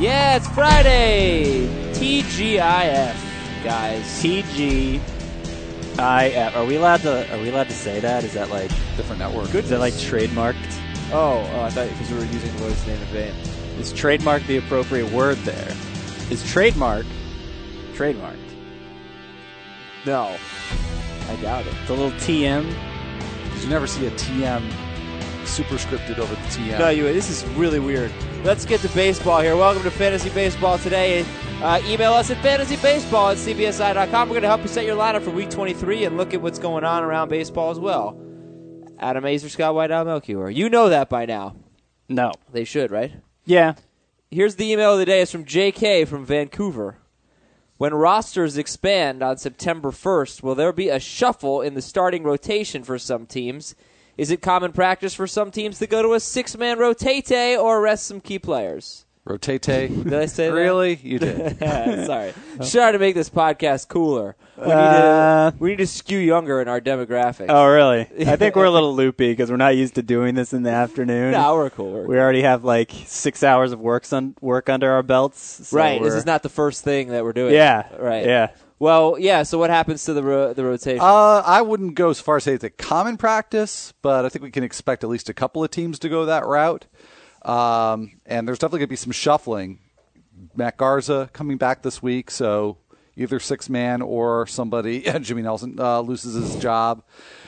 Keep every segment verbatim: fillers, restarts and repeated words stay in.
Yeah, it's Friday. T G I F, guys. T G I F. Are we allowed to? Are we allowed to say that? Is that like different network? Is that like trademarked? Oh, oh I thought because we were using the Lord's name in vain. Is trademark the appropriate word there? Is trademark trademarked? No, I doubt it. The little T M. Did you never see a T M superscripted over the T M? No, you. This is really weird. Let's get to baseball here. Welcome to Fantasy Baseball today. Uh, email us at fantasybaseball at c b s i dot com. We're going to help you set your lineup for Week twenty-three and look at what's going on around baseball as well. Adam Azer, Scott White, Al Melchior. You know that by now. No. They should, right? Yeah. Here's the email of the day. It's from J K from Vancouver. When rosters expand on September first, will there be a shuffle in the starting rotation for some teams? Is it common practice for some teams to go to a six-man rotate or rest some key players? Rotate? Did I say that? Really? You did. Sorry. Just trying to make this podcast cooler. We need, Uh, to, we need to skew younger in our demographic. Oh, really? I think we're a little loopy because we're not used to doing this in the afternoon. No, we're cool. We're cool. We already have like six hours of work, sun, work under our belts. So right. This we're- is not the first thing that we're doing. Yeah. Right. Yeah. Well, yeah, so what happens to the ro- the rotation? Uh, I wouldn't go as far as say it's a common practice, but I think we can expect at least a couple of teams to go that route. Um, and there's definitely going to be some shuffling. Matt Garza coming back this week, so either six-man or somebody, Jimmy Nelson, uh, loses his job.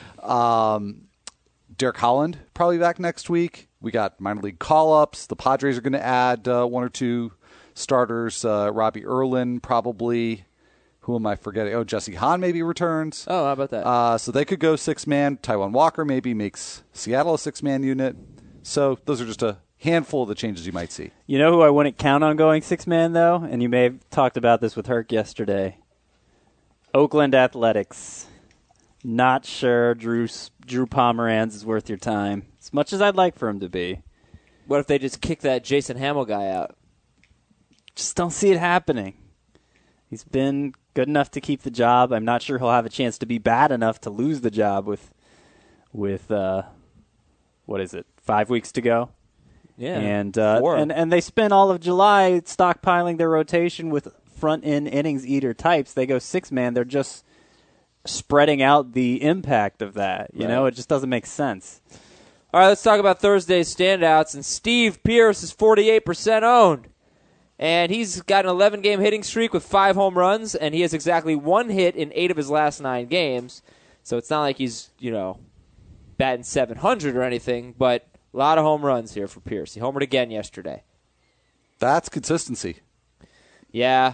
Um, Derek Holland probably back next week. We got minor league call-ups. The Padres are going to add uh, one or two starters. Uh, Robbie Erlin probably. Who am I forgetting? Oh, Jesse Hahn maybe returns. Oh, how about that? Uh, so they could go six-man. Taijuan Walker maybe makes Seattle a six-man unit. So those are just a handful of the changes you might see. You know who I wouldn't count on going six-man, though? And you may have talked about this with Herc yesterday. Oakland Athletics. Not sure Drew Drew Pomeranz is worth your time, as much as I'd like for him to be. What if they just kick that Jason Hamill guy out? Just don't see it happening. He's been good enough to keep the job. I'm not sure he'll have a chance to be bad enough to lose the job with, with uh, what is it, five weeks to go? Yeah, and uh, four. and and they spend all of July stockpiling their rotation with front-end innings eater types. They go six-man. They're just spreading out the impact of that. You Right. know, it just doesn't make sense. All right, let's talk about Thursday's standouts. And Steve Pearce is forty-eight percent owned. And he's got an eleven-game hitting streak with five home runs, and he has exactly one hit in eight of his last nine games. So it's not like he's, you know, batting seven hundred or anything, but a lot of home runs here for Pearce. He homered again yesterday. That's consistency. Yeah.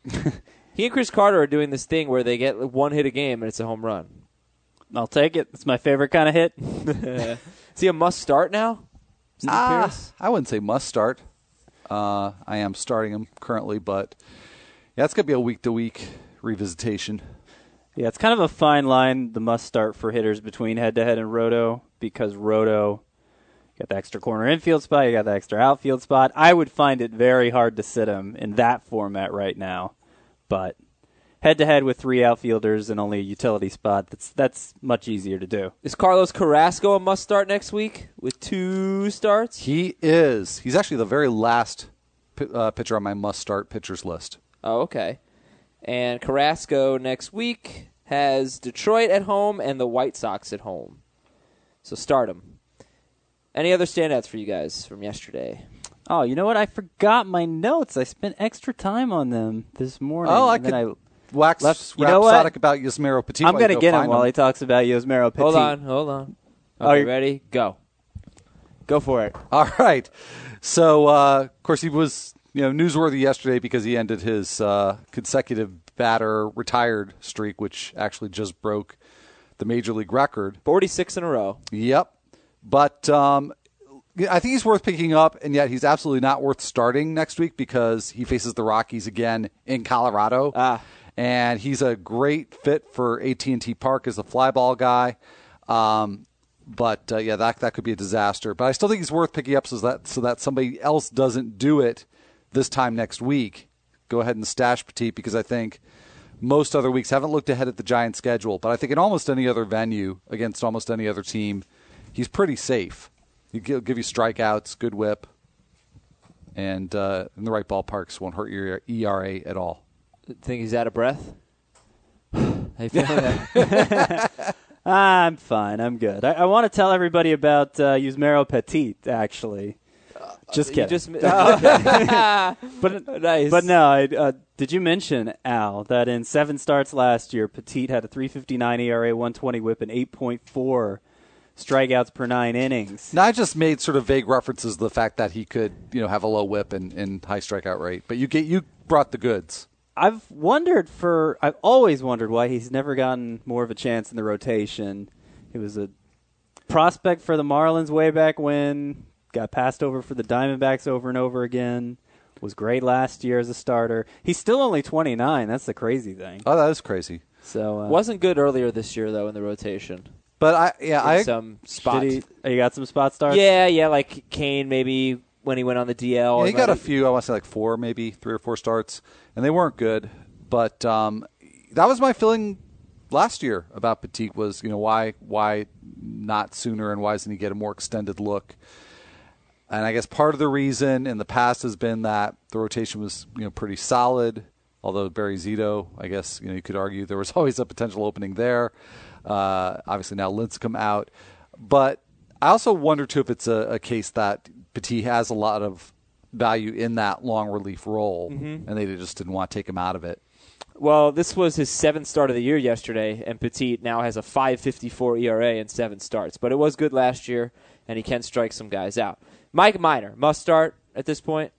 He and Chris Carter are doing this thing where they get one hit a game, and it's a home run. I'll take it. It's my favorite kind of hit. Is he a must start now? Steve Ah, Pearce? I wouldn't say must start. Uh, I am starting him currently, but yeah, it's going to be a week-to-week revisitation. Yeah, it's kind of a fine line, the must start for hitters between head-to-head and roto, because roto, you got the extra corner infield spot, you got the extra outfield spot. I would find it very hard to sit him in that format right now, but head-to-head with three outfielders and only a utility spot, that's that's much easier to do. Is Carlos Carrasco a must start next week with two starts? He is. He's actually the very last pi- uh, pitcher on my must-start pitchers list. Oh, okay. And Carrasco next week has Detroit at home and the White Sox at home. So start him. Any other standouts for you guys from yesterday? Oh, you know what? I forgot my notes. I spent extra time on them this morning. Oh, I and then could wax left- you know what? rhapsodic about Yusmeiro Petit. I'm while you going to go get him find while he talks about Yusmeiro Petit. Hold on, hold on. Oh, Okay, you're- ready? Go. Go for it. All right. So, uh, of course, he was you know newsworthy yesterday because he ended his uh, consecutive batter retired streak, which actually just broke the major league record. forty-six in a row. Yep. But um, I think he's worth picking up, and yet he's absolutely not worth starting next week because he faces the Rockies again in Colorado. Ah. And he's a great fit for A T and T Park as a fly ball guy. Um, but, uh, yeah, that that could be a disaster. But I still think he's worth picking up so that so that somebody else doesn't do it this time next week. Go ahead and stash Petit because I think most other weeks haven't looked ahead at the Giants' schedule. But I think in almost any other venue against almost any other team, he's pretty safe. He'll give you strikeouts, good whip. and uh, in the right ballparks won't hurt your E R A at all. Think he's out of breath? How you feeling? I'm fine. I'm good. I, I want to tell everybody about uh, Yusmeiro Petit, actually. Just kidding. You just, oh, okay. but, nice. but no, I, uh, did you mention, Al, that in seven starts last year, Petit had a three fifty-nine E R A, one twenty whip, and eight point four strikeouts per nine innings. Now, I just made sort of vague references to the fact that he could, you know, have a low whip and, and high strikeout rate. But you get you brought the goods. I've wondered for, I've always wondered why he's never gotten more of a chance in the rotation. He was a prospect for the Marlins way back when, got passed over for the Diamondbacks over and over again, was great last year as a starter. He's still only twenty-nine. That's the crazy thing. Oh, that is crazy. So uh, Wasn't good earlier this year, though, in the rotation. But I, yeah, In I, some spot. Did he, oh, you got some spot starts? Yeah, yeah, like Kane maybe when he went on the D L. yeah, he got a Like- few. I want to say like four, maybe three or four starts, and they weren't good. But um, that was my feeling last year about Petit was, you know, why why not sooner, and why doesn't he get a more extended look? And I guess part of the reason in the past has been that the rotation was, you know, pretty solid. Although Barry Zito, I guess, you know, you could argue there was always a potential opening there. Uh, obviously now Lincecum out. But I also wonder, too, if it's a, a case that Petit has a lot of value in that long relief role, Mm-hmm. and they just didn't want to take him out of it. Well, this was his seventh start of the year yesterday, and Petit now has a five fifty-four E R A in seven starts. But it was good last year, and he can strike some guys out. Mike Minor, must start at this point?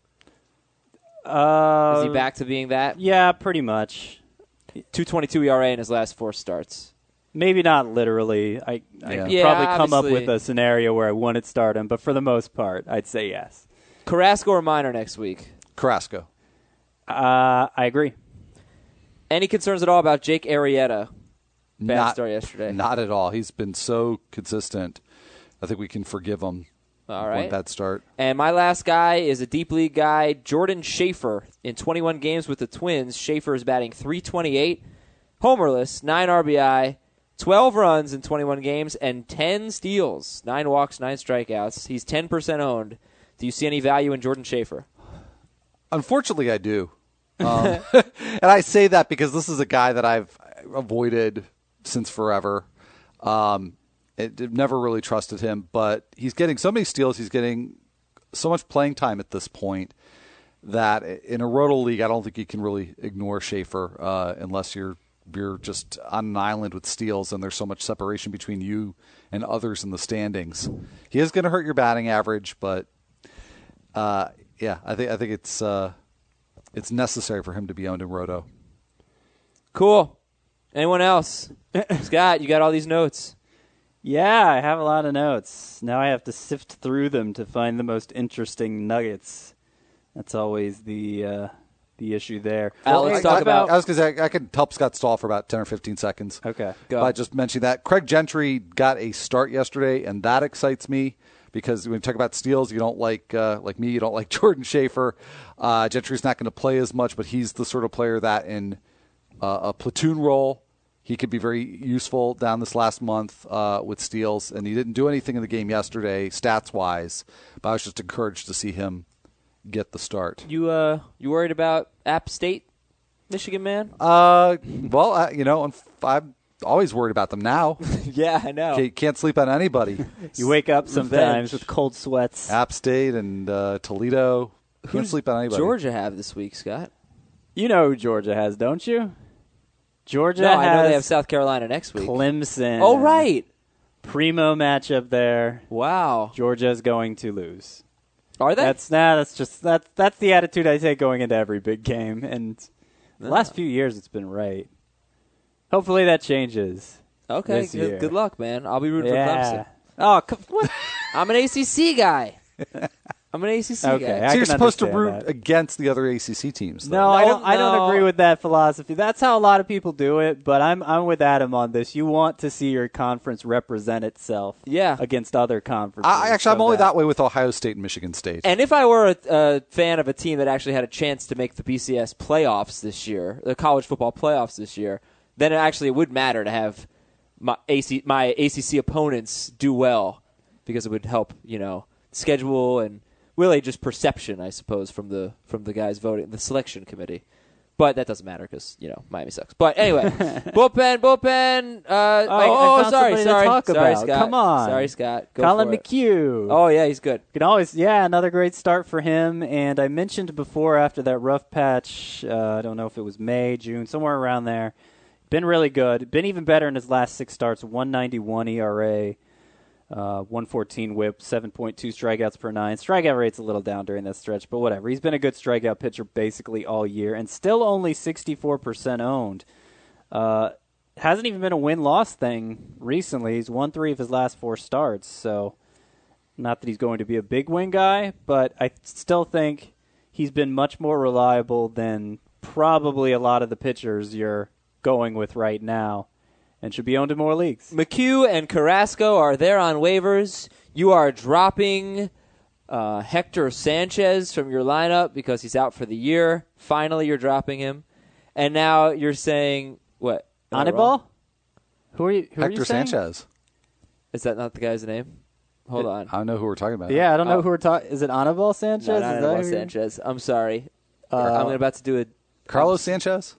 Uh, Is he back to being that? Yeah, pretty much. two twenty-two E R A in his last four starts. Maybe not literally. I, I Yeah. could Yeah, probably come up obviously. with a scenario where I wouldn't start him, but for the most part, I'd say yes. Carrasco or Minor next week? Carrasco. Uh, I agree. Any concerns at all about Jake Arrieta? Bad Not, start yesterday. Not at all. He's been so consistent. I think we can forgive him. All One right. bad start. And my last guy is a deep league guy, Jordan Schaefer. In twenty-one games with the Twins, Schaefer is batting three twenty-eight, homerless, nine R B I, twelve runs in twenty-one games, and ten steals, nine walks, nine strikeouts. He's ten percent owned. Do you see any value in Jordan Schaefer? Unfortunately, I do. Um, and I say that because this is a guy that I've avoided since forever. Um, it, I've never really trusted him, but he's getting so many steals. He's getting so much playing time at this point that in a roto league, I don't think you can really ignore Schaefer uh, unless you're you're just on an island with steals and there's so much separation between you and others in the standings. He is going to hurt your batting average, but uh, yeah, I think I think it's uh, it's necessary for him to be owned in roto. Cool. Anyone else? Scott, you got all these notes. Yeah, I have a lot of notes. Now I have to sift through them to find the most interesting nuggets. That's always the uh, the issue there. Al, let's I, talk I, about- I was going to say I could help Scott stall for about ten or fifteen seconds. Okay. Go. By just mentioning that Craig Gentry got a start yesterday, and that excites me because when we talk about steals, you don't like uh, like me, you don't like Jordan Schaefer. Uh, Gentry's not going to play as much, but he's the sort of player that in uh, a platoon role, he could be very useful down this last month uh, with steals, and he didn't do anything in the game yesterday, stats-wise, but I was just encouraged to see him get the start. You uh, you worried about App State, Michigan man? Uh, well, uh, you know, I'm, I'm always worried about them now. Yeah, I know. You can't sleep on anybody. You wake up sometimes Revenge. with cold sweats. App State and uh, Toledo. Can't Who's sleep on anybody. Georgia have this week, Scott? You know who Georgia has, don't you? Georgia No, has I know they have South Carolina next week. Clemson. Oh, right. Primo matchup there. Wow. Georgia's going to lose. Are they? That's nah, that's just that's that's the attitude I take going into every big game, and the last few years it's been right. Hopefully that changes. okay. this year. Good, good luck, man. I'll be rooting Yeah. for Clemson. Oh, come, what? I'm an A C C guy. I'm an A C C Okay, guy. I So you're can supposed to understand root that. against the other A C C teams. though. No, I don't. I no. don't agree with that philosophy. That's how a lot of people do it. But I'm I'm with Adam on this. You want to see your conference represent itself, Yeah. agained other conferences. I, actually, I'm so only that way with Ohio State and Michigan State. And if I were a, a fan of a team that actually had a chance to make the B C S playoffs this year, the college football playoffs this year, then it actually would matter to have my A C, my A C C opponents do well because it would help, you know, schedule and really just perception, I suppose, from the from the guys voting, the selection committee. But that doesn't matter because, you know, Miami sucks. But anyway, bullpen, bullpen. Uh, I- I oh, found sorry, somebody to sorry. talk sorry, about. Scott. Come on. Sorry, Scott. Go Colin for it. McHugh. Oh, yeah, he's good. You can always, yeah, another great start for him. And I mentioned before after that rough patch, uh, I don't know if it was May, June, somewhere around there, been really good. Been even better in his last six starts, one ninety-one E R A. Uh, one fourteen whip, seven point two strikeouts per nine. Strikeout rate's a little down during that stretch, but whatever. He's been a good strikeout pitcher basically all year and still only sixty-four percent owned. Uh, hasn't even been a win-loss thing recently. He's won three of his last four starts, so not that he's going to be a big win guy, but I still think he's been much more reliable than probably a lot of the pitchers you're going with right now. And should be owned in more leagues. McHugh and Carrasco are there on waivers. You are dropping uh, Hector Sanchez from your lineup because he's out for the year. Finally, you're dropping him. And now you're saying, what? Am I wrong? Anibal? Who are you, who are Hector you saying? Sanchez. Is that not the guy's name? Hold on. I don't know who we're talking about. Yeah, I don't know Oh. who we're talking. Is it Anibal Sanchez? No, Is not that Anibal who you're- Sanchez. I'm sorry. Uh, I'm about to do a... Carlos Sanchez?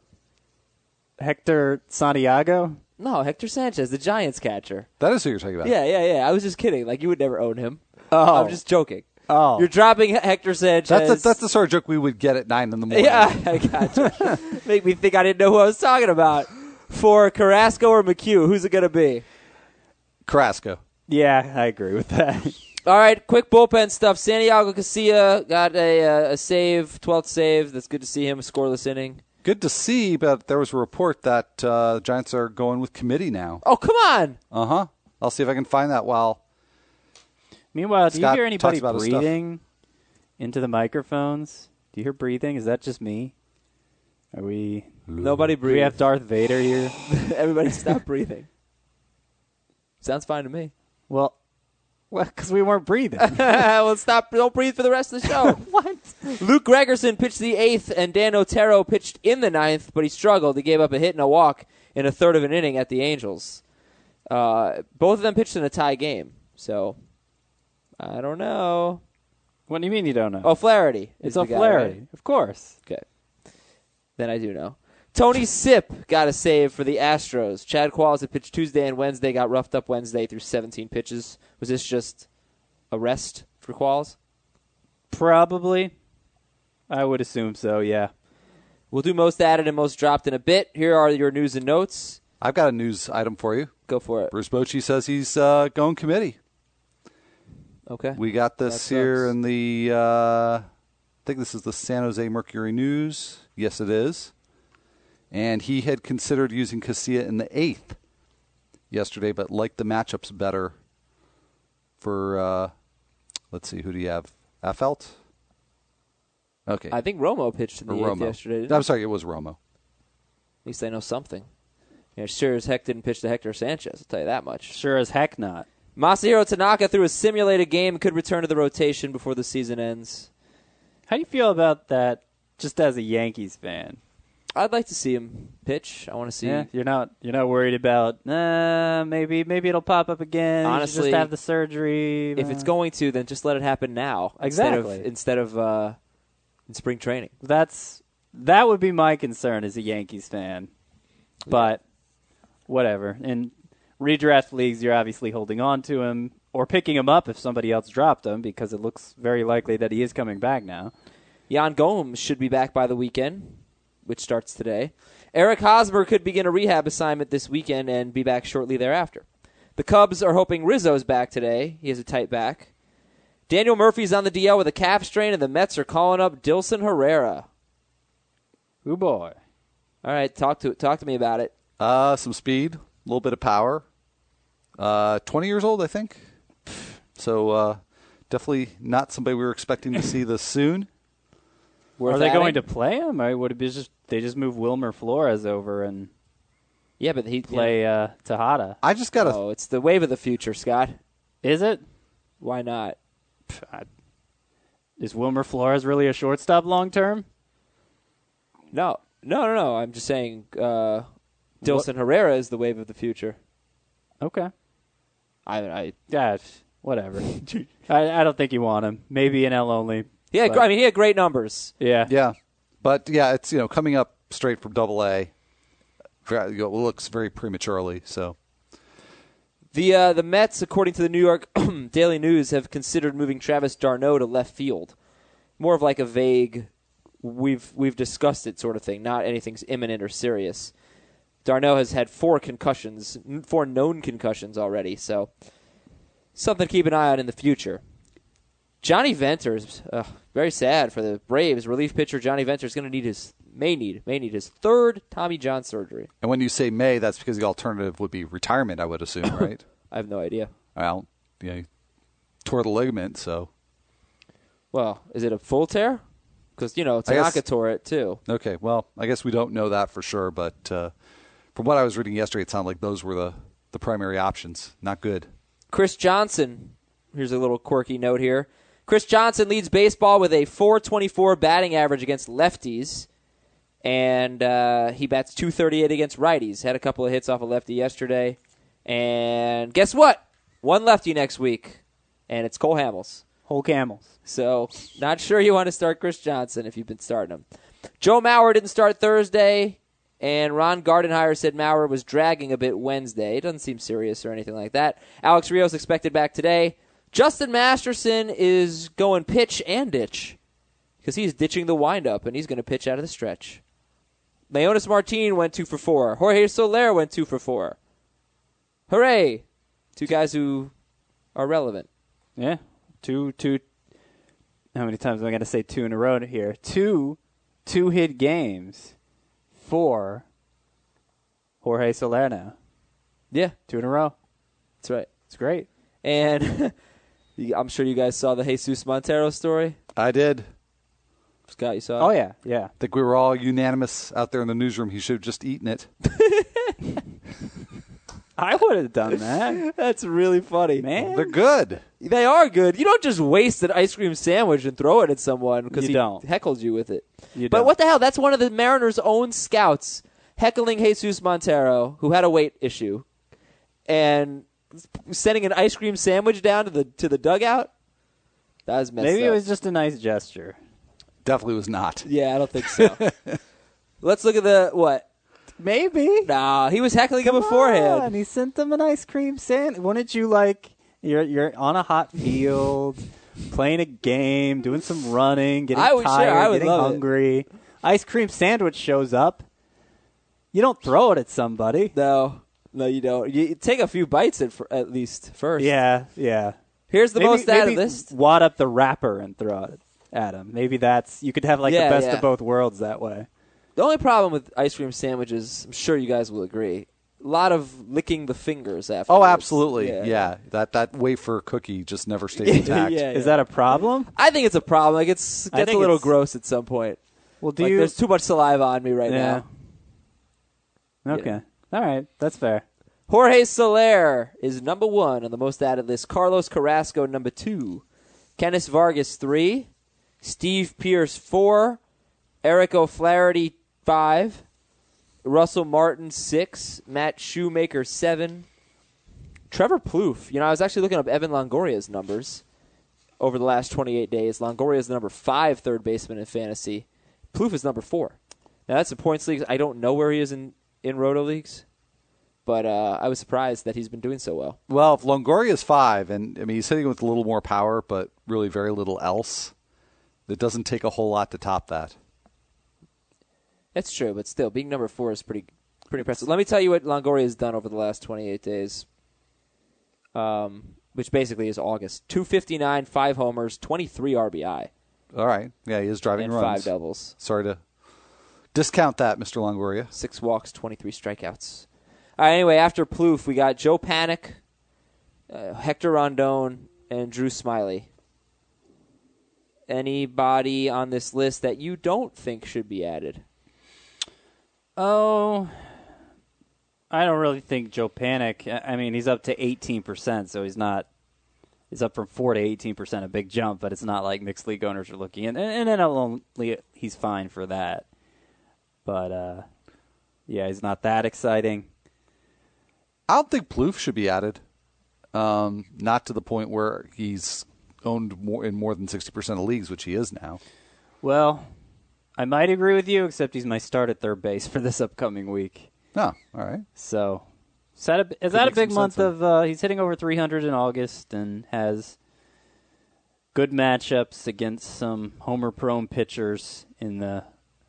Hector Santiago? No, Hector Sanchez, the Giants catcher. That is who you're talking about. Yeah, yeah, yeah. I was just kidding. Like, you would never own him. Oh. I'm just joking. Oh. You're dropping Hector Sanchez. That's, a, that's the sort of joke we would get at nine in the morning. Yeah, I gotcha. Make me think I didn't know who I was talking about. For Carrasco or McHugh, who's it going to be? Carrasco. Yeah, I agree with that. All right, quick bullpen stuff. Santiago Casilla got a, uh, a save, twelfth save. That's good to see him, a scoreless inning. Good to see, but there was a report that uh, the Giants are going with committee now. Oh, come on. Uh-huh. I'll see if I can find that while... Meanwhile, do Scott you hear anybody talks about his stuff. breathing into the microphones? Do you hear breathing? Is that just me? Are we... Nobody Do we breathe. have Darth Vader here? Everybody stop breathing. Sounds fine to me. Well, well, because we weren't breathing. well, stop. Don't breathe for the rest of the show. What? Luke Gregerson pitched the eighth, and Dan Otero pitched in the ninth, but he struggled. He gave up a hit and a walk in a third of an inning at the Angels. Uh, both of them pitched in a tie game, so I don't know. What do you mean you don't know? Oh, Flaherty. it's is the guy, O'Flaherty, right? of course. Okay. Then I do know. Tony Sipp got a save for the Astros. Chad Qualls had pitched Tuesday and Wednesday, got roughed up Wednesday through seventeen pitches. Was this just a rest for Qualls? Probably. I would assume so, yeah. We'll do most added and most dropped in a bit. Here are your news and notes. I've got a news item for you. Go for it. Bruce Bochy says he's uh, going committee. Okay. We got That this here sucks. in the, uh, I think this is the San Jose Mercury News. Yes, it is. And he had considered using Casilla in the eighth yesterday, but liked the matchups better for, uh, let's see, who do you have? Affelt? Okay. I think Romo pitched in the Or eighth Romo. yesterday. Didn't he? I'm sorry, it was Romo. At least I know something. Yeah, sure as heck didn't pitch to Hector Sanchez, I'll tell you that much. Sure as heck not. Masahiro Tanaka, through a simulated game, could return to the rotation before the season ends. How do you feel about that just as a Yankees fan? I'd like to see him pitch. I want to see. Yeah, you're not you're not worried about uh, maybe maybe it'll pop up again. You should Honestly, just have the surgery. If uh, it's going to, then just let it happen now. Exactly. Instead of, instead of uh, in spring training. that's that would be my concern as a Yankees fan. But whatever. In redraft leagues, you're obviously holding on to him or picking him up if somebody else dropped him because it looks very likely that he is coming back now. Jan Gomes should be back by the weekend, which starts today. Eric Hosmer could begin a rehab assignment this weekend and be back shortly thereafter. The Cubs are hoping Rizzo's back today. He has a tight back. Daniel Murphy's on the D L with a calf strain, and the Mets are calling up Dilson Herrera. Ooh boy. All right, talk to talk to me about it. Uh, some speed, a little bit of power. Uh, twenty years old, I think. So uh, definitely not somebody we were expecting to see this soon. Worth Are they going to adding? play him? Or would it be just they just move Wilmer Flores over and Yeah, but he play uh, Tejada? I just got to. Oh, it's the wave of the future, Scott. Is it? Why not? Pff, I- Is Wilmer Flores really a shortstop long term? No, no, no, no. I'm just saying, uh, Dilson Herrera is the wave of the future. Okay. I, I, Yeah. whatever. I, I don't think you want him. Maybe in L only. Yeah, but- I mean, he had great numbers. Yeah. Yeah, but yeah, it's you know coming up straight from Double A. You know, looks very prematurely. So The uh, the Mets, according to the New York Daily News, have considered moving Travis d'Arnaud to left field. More of like a vague, we've we've discussed it sort of thing, not anything's imminent or serious. d'Arnaud has had four concussions, four known concussions already, so something to keep an eye on in the future. Johnny Venters, uh, very sad for the Braves. Relief pitcher Johnny Venters is going to need his may need may need his third Tommy John surgery. and when you say May, that's because the alternative would be retirement. I would assume, right? I have no idea. Well, yeah, he tore the ligament, so Well, is it a full tear? Because you know I guess- Tanaka tore it too. okay. Well, I guess we don't know that for sure, but uh, from what I was reading yesterday, it sounded like those were the the primary options. Not good. Chris Johnson, here's a little quirky note here. Chris Johnson leads baseball with a four twenty-four batting average against lefties, and uh, he bats two thirty-eight against righties. Had a couple of hits off a lefty yesterday, and guess what? One lefty next week, and it's Cole Hamels. Whole camels. So, not sure you want to start Chris Johnson if you've been starting him. Joe Mauer didn't start Thursday, and Ron Gardenhire said Mauer was dragging a bit Wednesday. It doesn't seem serious or anything like that. Alex Rios expected back today. Justin Masterson is going pitch and ditch because he's ditching the windup, and he's going to pitch out of the stretch. Leonis Martin went two for four. Jorge Soler went two for four. Hooray! Two guys who are relevant. Yeah. Two, two. How many times am I going to say two in a row here? Two two-hit games for Jorge Soler now. Yeah, Two in a row. that's right. It's great. And I'm sure you guys saw the Jesus Montero story. I did. Scott, you saw it? Oh, yeah, yeah. I think we were all unanimous out there in the newsroom. He should have just eaten it. I would have done that. That's really funny. Man. They're good. They are good. You don't just waste an ice cream sandwich and throw it at someone because You he don't. heckled you with it. You but don't. what the hell? That's one of the Mariners' own scouts heckling Jesus Montero, who had a weight issue, and sending an ice cream sandwich down to the to the dugout. That was messed Maybe up. it was just a nice gesture. Definitely was not. Yeah, I don't think so. Let's look at the what? Maybe. Nah, he was heckling him Come beforehand. on, he sent them an ice cream sandwich. Wouldn't you like? You're you're on a hot field, playing a game, doing some running, getting I would- sure, tired, I would getting love it. hungry. Ice cream sandwich shows up. You don't throw it at somebody. No, no, you don't. You take a few bites at, at least first. Yeah, yeah. Here's the maybe, most out maybe of this. wad up the wrapper and throw it at him. Maybe that's you could have like Yeah, the best yeah. of both worlds that way. The only problem with ice cream sandwiches, I'm sure you guys will agree, a lot of licking the fingers after. Oh, absolutely. Yeah. That that wafer cookie just never stays intact. yeah, Is that a problem? I think it's a problem. Like it's I gets a think little it's- gross at some point. Well, do Like you? there's too much saliva on me right Yeah. now. Okay. All right. That's fair. Jorge Soler is number one on the most out of this. Carlos Carrasco number two. Kenneth Vargas three. Steve Pearce four. Eric O'Flaherty five. Russell Martin six. Matt Shoemaker seven. Trevor Plouffe. You know, I was actually looking up Evan Longoria's numbers over the last twenty-eight days. Longoria is the number five third baseman in fantasy. Plouffe is number four. Now, that's the points leagues. I don't know where he is in, in roto leagues, but uh, I was surprised that he's been doing so well. Well, if Longoria's five, and I mean he's hitting with a little more power, but really very little else, it doesn't take a whole lot to top that. That's true, but still, being number four is pretty pretty impressive. Let me tell you what Longoria has done over the last twenty-eight days, um, which basically is August. two fifty-nine, five homers, twenty-three R B I, All right. Yeah, he is driving and runs. five doubles. Sorry to discount that, Mister Longoria. Six walks, twenty-three strikeouts. All right, anyway, after Plouffe, we got Joe Panic, uh, Hector Rondon, and Drew Smiley. Anybody on this list that you don't think should be added? Oh, I don't really think Joe Panic. I I mean, he's up to eighteen percent, so he's not. He's up from four to eighteen percent, a big jump, but it's not like mixed league owners are looking at. And, and then only he's fine for that. But uh, yeah, he's not that exciting. I don't think Plouffe should be added. Um, not to the point where he's owned more in more than sixty percent of leagues, which he is now. Well, I might agree with you, except he's my start at third base for this upcoming week. Oh, all right. So, is that a, is that a big month of, uh, he's hitting over three hundred in August and has good matchups against some homer-prone pitchers in the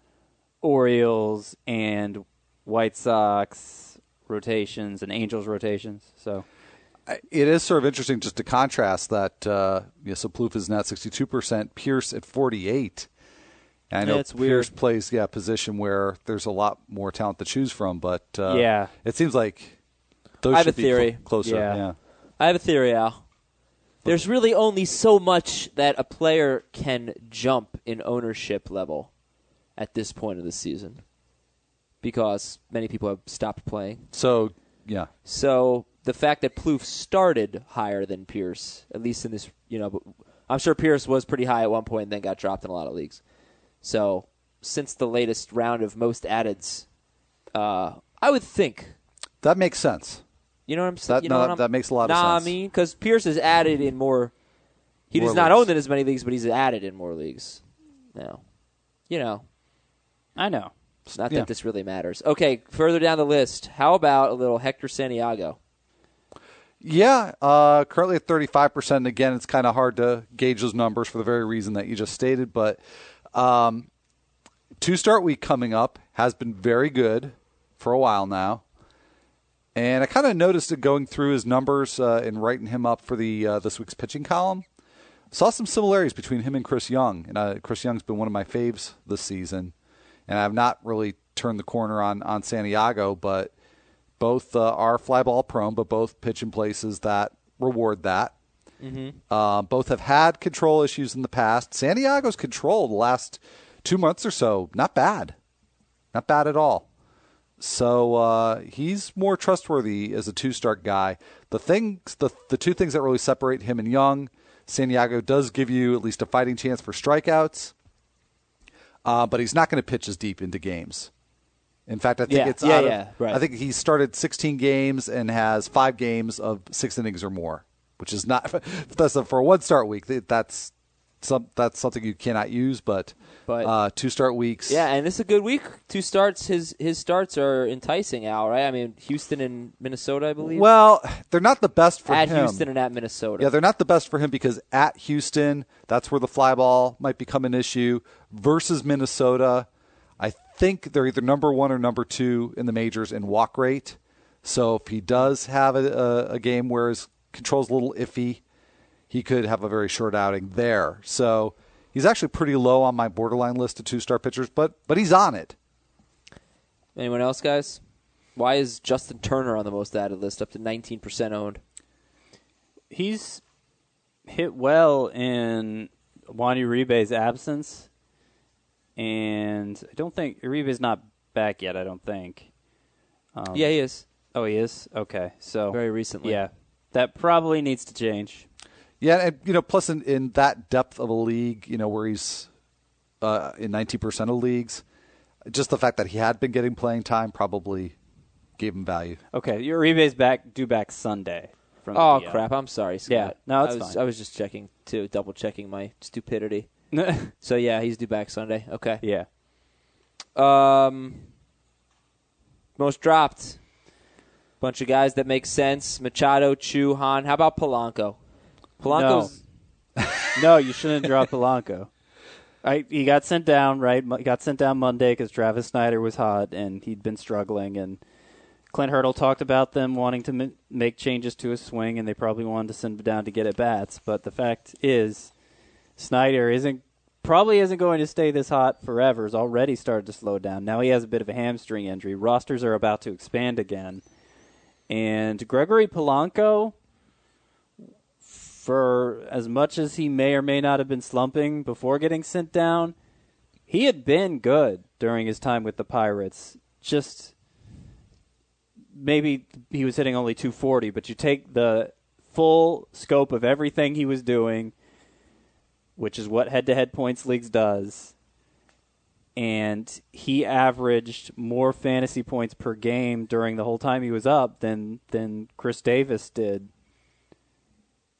Orioles and White Sox rotations and Angels rotations. So it is sort of interesting just to contrast that. Uh, yeah, so Plouffe is now at sixty-two percent, Pierce at forty-eight. And I know yeah, it's Pierce weird. plays yeah a position where there's a lot more talent to choose from, but uh, yeah, it seems like those I have should a be theory. cl- closer. Yeah. yeah. I have a theory, Al. There's really only so much that a player can jump in ownership level at this point of the season because many people have stopped playing. So, yeah. So the fact that Plouffe started higher than Pierce, at least in this, you know, but I'm sure Pierce was pretty high at one point and then got dropped in a lot of leagues. So since the latest round of most addeds, uh, I would think. That makes sense. You know what I'm saying? That, you know no, what I'm, that makes a lot of nah, sense. I mean, because Pierce is added in more. He More does not leagues. own in as many leagues, but he's added in more leagues. No. You know, I know. it's not Yeah. that this really matters. Okay, further down the list, how about a little Hector Santiago? Yeah, uh, currently at thirty-five percent. Again, it's kind of hard to gauge those numbers for the very reason that you just stated. But um, two-start week coming up has been very good for a while now. And I kind of noticed it going through his numbers uh, and writing him up for the uh, this week's pitching column. Saw some similarities between him and Chris Young. And uh, Chris Young's been one of my faves this season. And I've not really turned the corner on, on Santiago, but both uh, are fly ball prone, but both pitch in places that reward that. Mm-hmm. Uh, both have had control issues in the past. Santiago's control the last two months or so, not bad. Not bad at all. So uh, he's more trustworthy as a two-start guy. The things, the the two things that really separate him and Young, Santiago does give you at least a fighting chance for strikeouts, uh, but he's not going to pitch as deep into games. In fact, I think Yeah, it's yeah, out of, yeah, right. I think he started sixteen games and has five games of six innings or more, which is not that's a, for a one-start week. That's some that's something you cannot use, but, But- uh, two-start weeks. Yeah, and this is a good week. Two starts. His his starts are enticing, Al, right? I mean, Houston and Minnesota, I believe. Well, they're not the best for at him. Houston and at Minnesota. Yeah, they're not the best for him because at Houston, that's where the fly ball might become an issue. Versus Minnesota, I think they're either number one or number two in the majors in walk rate. So if he does have a, a, a game where his control's a little iffy, he could have a very short outing there. So he's actually pretty low on my borderline list of two-star pitchers, but but he's on it. Anyone else, guys? Why is Justin Turner on the most added list, up to nineteen percent owned? He's hit well in Juan Uribe's absence, and I don't think Uribe's not back yet. I don't think. Um, Yeah, he is. Oh, he is. Okay, so Very recently. Yeah, that probably needs to change. Yeah, and you know, plus in, in that depth of a league, you know, where he's uh, in ninety percent of leagues, just the fact that he had been getting playing time probably gave him value. Okay, Uribe's back, due back Sunday. From Oh, the, uh, crap. I'm sorry, Scott. Yeah, no, it's I was, fine. I was just checking, too, double-checking my stupidity. So, yeah, he's due back Sunday. Okay. yeah. Um, most dropped. Bunch of guys that make sense. Machado, Chu, Han. How about Polanco? Polanco's... No, you shouldn't drop Polanco. I, he got sent down, right? He got sent down Monday because Travis Snyder was hot and he'd been struggling. And Clint Hurdle talked about them wanting to m- make changes to his swing, and they probably wanted to send him down to get at bats. But the fact is, Snyder isn't probably isn't going to stay this hot forever. He's already started to slow down. Now he has a bit of a hamstring injury. Rosters are about to expand again. And Gregory Polanco, for as much as he may or may not have been slumping before getting sent down, he had been good during his time with the Pirates. Just maybe he was hitting only two forty, but you take the full scope of everything he was doing, which is what head-to-head points leagues does, and he averaged more fantasy points per game during the whole time he was up than than Chris Davis did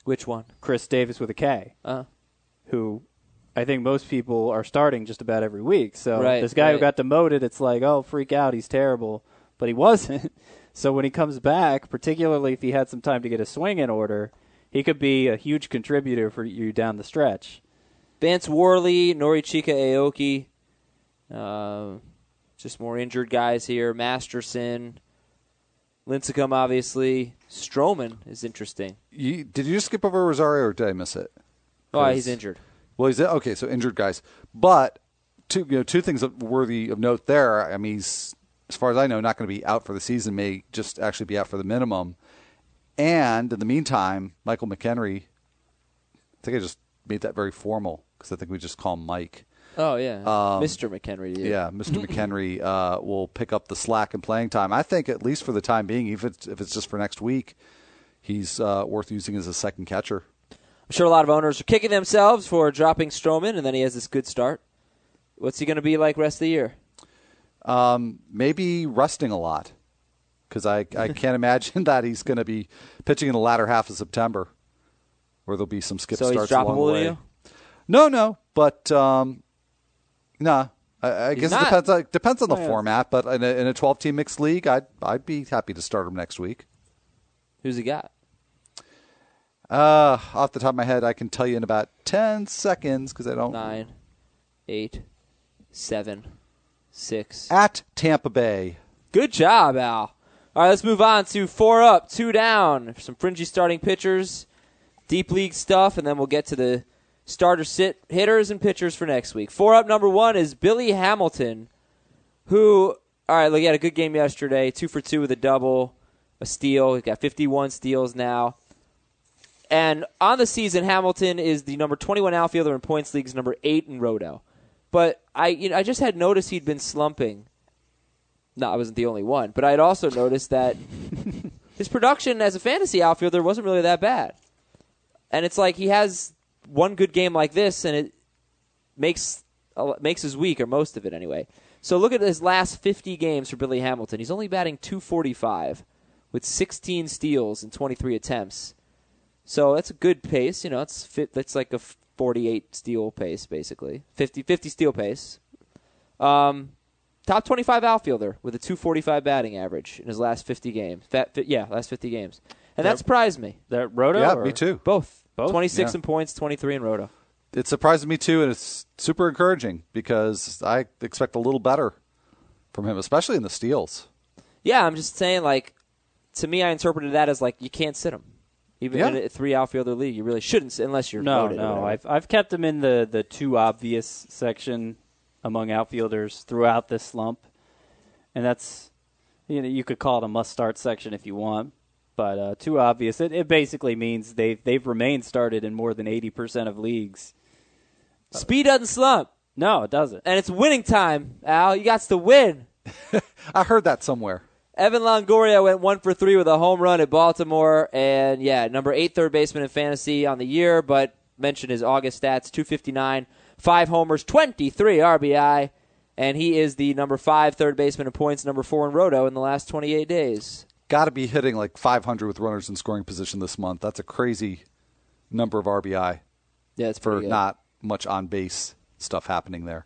Which one? Chris Davis with a K, Uh, who I think most people are starting just about every week. So Right, this guy who right. got demoted, it's like, oh, freak out, he's terrible. But he wasn't. So when he comes back, particularly if he had some time to get a swing in order, he could be a huge contributor for you down the stretch. Vance Worley, Norichika Aoki. Uh, just more injured guys here. Masterson. Lincecum, obviously. Stroman is interesting. You, did you just skip over Rosario, or did I miss it? Oh, 'Cause- he's injured. Well, he's okay. So injured guys, but two you know two things worthy of note there. I mean, he's, as far as I know, not going to be out for the season. May just actually be out for the minimum. And in the meantime, Michael McHenry. I think I just made that very formal because I think we just call him Mike. Oh, yeah. Um, Mister McHenry. Yeah. Yeah, Mister McHenry uh, will pick up the slack in playing time. I think at least for the time being, even if it's, if it's just for next week, he's uh, worth using as a second catcher. I'm sure a lot of owners are kicking themselves for dropping Stroman, and then he has this good start. What's he going to be like rest of the year? Um, maybe resting a lot because I, I can't imagine that he's going to be pitching in the latter half of September where there'll be some skip So he's starts along the droppable to way. you? No, no, but um, nah. I, I guess not. it depends. On, depends on the Oh, yeah. format, but in a, in a twelve-team mixed league, I'd I'd be happy to start him next week. Who's he got? Uh, off the top of my head, I can tell you in about ten seconds because I don't. Nine, eight, seven, six. At Tampa Bay. Good job, Al. All right, let's move on to four up, two down. Some fringy starting pitchers, deep league stuff, and then we'll get to the starter sit hitters and pitchers for next week. Four up, number one is Billy Hamilton, who, all right, look, he had a good game yesterday, two for two with a double, a steal. He's got fifty-one steals now. And on the season, Hamilton is the number twenty-one outfielder in points leagues, number eight in Roto. But I, you know, I just had noticed he'd been slumping. No, I wasn't the only one. But I had also noticed that his production as a fantasy outfielder wasn't really that bad. And it's like he has one good game like this, and it makes makes his week, or most of it anyway. So look at his last fifty games for Billy Hamilton. He's only batting two forty-five with sixteen steals and twenty-three attempts. So that's a good pace. You know, it's fit, that's like a forty-eight steal pace, basically. fifty, fifty steal pace. Um, top twenty-five outfielder with a two forty-five batting average in his last fifty games. That, yeah, last fifty games. And that Yep. surprised me. That Roto? Yeah, or- me too. Both. Both? twenty-six Yeah. in points, twenty-three in Roto. It surprises me too, and it's super encouraging because I expect a little better from him, especially in the steals. Yeah, I'm just saying, like, to me, I interpreted that as, like, you can't sit him. Even Yeah. in a three-outfielder league, you really shouldn't, sit unless you're No, loaded or no. whatever. I've I've kept him in the, the too obvious section among outfielders throughout this slump, and that's, you know, you could call it a must-start section if you want, but uh, too obvious. It, it basically means they've they've remained started in more than eighty percent of leagues. Speed doesn't slump, No, it doesn't. and it's winning time, Al. You got to win. I heard that somewhere. Evan Longoria went one for three with a home run at Baltimore, and yeah, number eight third baseman in fantasy on the year, but mentioned his August stats, two fifty-nine, five homers, twenty-three R B I, and he is the number five third baseman in points, number four in Roto in the last twenty-eight days. Got to be hitting like five hundred with runners in scoring position this month. That's a crazy number of R B I Yeah, it's for pretty good. not much on base stuff happening there.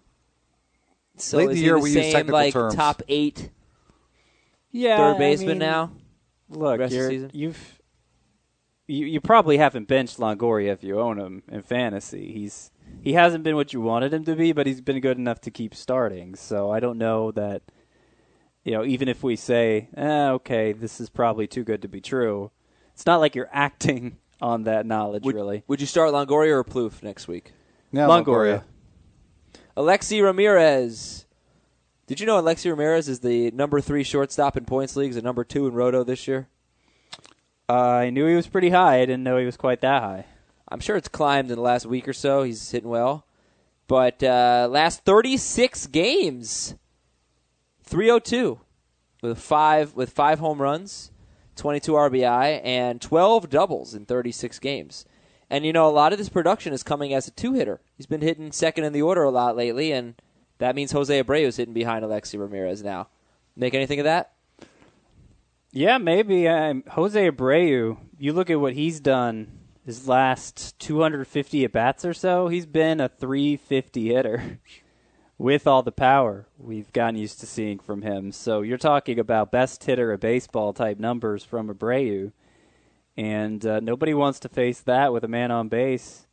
So late in is the he year, the we use same, technical like, terms. top eight Yeah, third I baseman mean, now? Look, rest of the you're, season? you've you you probably haven't benched Longoria if you own him in fantasy. He's he hasn't been what you wanted him to be, but he's been good enough to keep starting. So I don't know that, you know, even if we say, eh, okay, this is probably too good to be true, it's not like you're acting on that knowledge, Would, really. would you start Longoria or Plouffe next week? Yeah, Longoria. Alexi Ramirez. Did you know Alexi Ramirez is the number three shortstop in points leagues and number two in Roto this year? Uh, I knew he was pretty high. I didn't know he was quite that high. I'm sure it's climbed in the last week or so. He's hitting well. But uh, last thirty-six games, three oh two with five with five home runs, twenty-two R B I, and twelve doubles in thirty-six games. And, you know, a lot of this production is coming as a two-hitter. He's been hitting second in the order a lot lately, and that means Jose Abreu is hitting behind Alexi Ramirez now. Make anything of that? Yeah, maybe. Um, Jose Abreu, you look at what he's done his last two hundred fifty at-bats or so, he's been a three fifty hitter with all the power we've gotten used to seeing from him. So you're talking about best hitter of baseball type numbers from Abreu, and uh, nobody wants to face that with a man on base.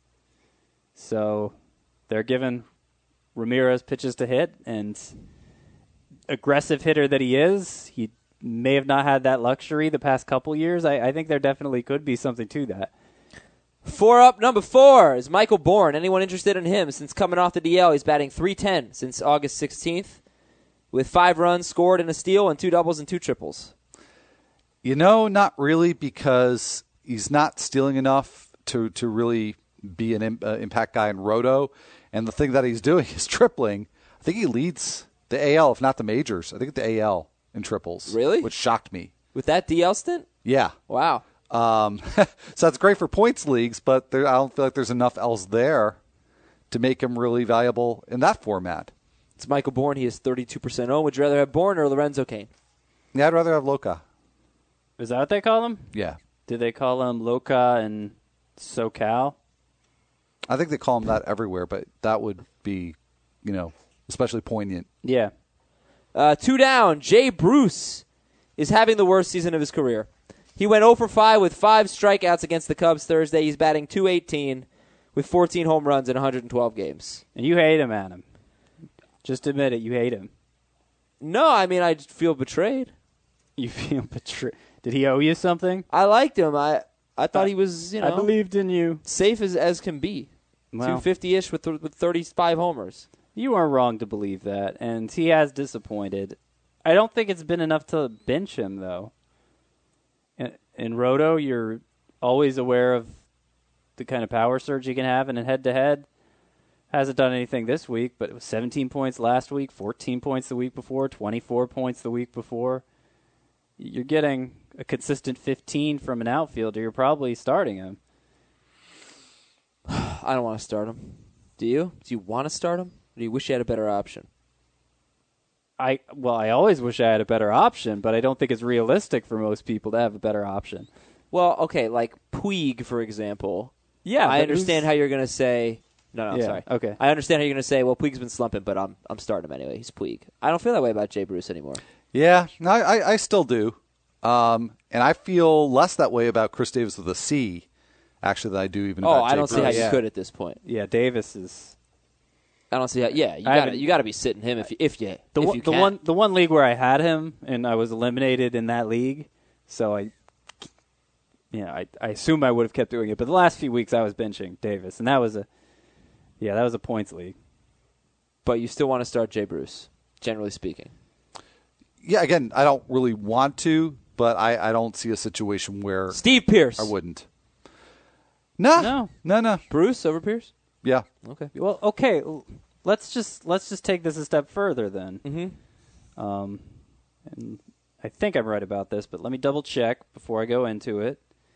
So they're giving Ramirez pitches to hit, and aggressive hitter that he is, he may have not had that luxury the past couple years. I, I think there definitely could be something to that. Four up, number four is Michael Bourne. Anyone interested in him? Since coming off the D L, he's batting three ten since August sixteenth with five runs scored and a steal and two doubles and two triples. You know, not really, because he's not stealing enough to, to really be an uh, impact guy in Roto. And the thing that he's doing is tripling. I think he leads the A L, if not the majors. I think the A L in triples. Really? Which shocked me. With that D L stint? Yeah. Wow. Um, so that's great for points leagues, but there, I don't feel like there's enough else there to make him really valuable in that format. It's Michael Bourne. He is thirty-two percent owned. Would you rather have Bourne or Lorenzo Cain? Yeah, I'd rather have Loca. Is that what they call him? Yeah. Do they call him Loca and SoCal? I think they call him that everywhere, but that would be, you know, especially poignant. Yeah. Uh, two down. Jay Bruce is having the worst season of his career. He went oh for five with five strikeouts against the Cubs Thursday. He's batting two eighteen with fourteen home runs in one hundred twelve games. And you hate him, Adam. Just admit it, you hate him. No, I mean, I just feel betrayed. You feel betrayed. Did he owe you something? I liked him. I I thought he was, you know, I believed in you. safe as, as can be. Well, two fifty-ish with, th- with thirty-five homers. You are wrong to believe that, and he has disappointed. I don't think it's been enough to bench him, though. In, in Roto, you're always aware of the kind of power surge he can have, and in head-to-head, hasn't done anything this week, but it was seventeen points last week, fourteen points the week before, twenty-four points the week before. You're getting a consistent fifteen from an outfielder. You're probably starting him. I don't want to start him. Do you? Do you want to start him? Or do you wish you had a better option? I well, I always wish I had a better option, but I don't think it's realistic for most people to have a better option. Well, okay, like Puig, for example. Yeah, I but understand who's- how you're going to say. No, no, Yeah, sorry. okay. I understand how you're going to say, well, Puig's been slumping, but I'm I'm starting him anyway. He's Puig. I don't feel that way about Jay Bruce anymore. Yeah, no, I, I still do. Um, and I feel less that way about Chris Davis with a C, actually, than I do even Oh, about I Jay don't Bruce. see how Yeah. you could at this point. Yeah, Davis is I don't see how. Yeah, you I got haven't- you got to be sitting him if you, if you the if one, you the can. one the one league where I had him and I was eliminated in that league. So I, yeah, I I assume I would have kept doing it. But the last few weeks I was benching Davis, and that was a, yeah, that was a points league. But you still want to start Jay Bruce, generally speaking. Yeah, again, I don't really want to, but I, I don't see a situation where Steve Pierce. I wouldn't. No, No. no, no. Bruce over Pierce. Yeah. Okay. Well, okay, l- let's just let's just take this a step further then. Mm-hmm. Um, and I think I'm right about this, but let me double check before I go into it.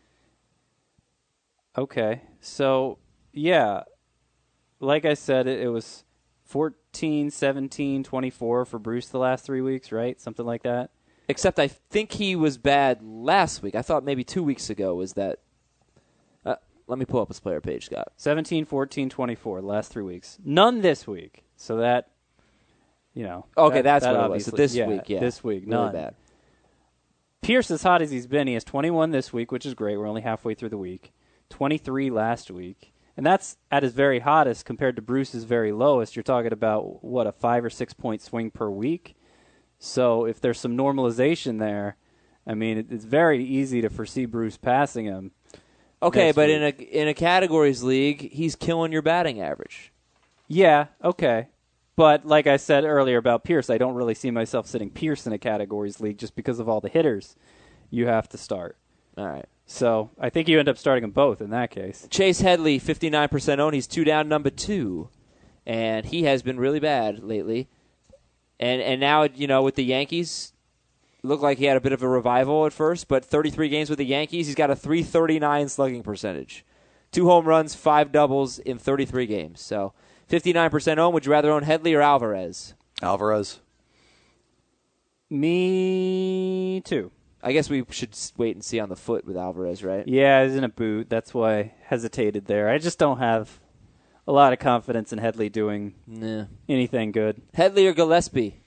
Okay, so yeah, like I said, it, it was fourteen, seventeen, twenty-four for Bruce the last three weeks, right? Something like that. Except I think he was bad last week. I thought maybe two weeks ago was that. Uh, let me pull up his player page, Scott. seventeen, fourteen, twenty-four, the last three weeks. None this week. So that, you know. Okay, that- that's that what it was. So obviously- this yeah, week, yeah, This week, really none. bad. Pierce, as hot as he's been, he has twenty-one this week, which is great. We're only halfway through the week. twenty-three last week. And that's at his very hottest compared to Bruce's very lowest. You're talking about, what, a five or six point swing per week? So if there's some normalization there, I mean, it, it's very easy to foresee Bruce passing him. Okay, next but week. in a in a categories league, he's killing your batting average. Yeah, okay. But like I said earlier about Pierce, I don't really see myself sitting Pierce in a categories league just because of all the hitters you have to start. All right. So I think you end up starting them both in that case. Chase Headley, fifty-nine percent owned. He's two down, number two. And he has been really bad lately. And and now, you know, with the Yankees, looked like he had a bit of a revival at first, but thirty-three games with the Yankees, he's got a three thirty-nine slugging percentage. Two home runs, five doubles in thirty-three games. So fifty-nine percent owned. Would you rather own Headley or Alvarez? Alvarez. Me too. I guess we should s- wait and see on the foot with Alvarez, right? Yeah, he's in a boot. That's why I hesitated there. I just don't have a lot of confidence in Headley doing Nah. anything good. Headley or Gillespie?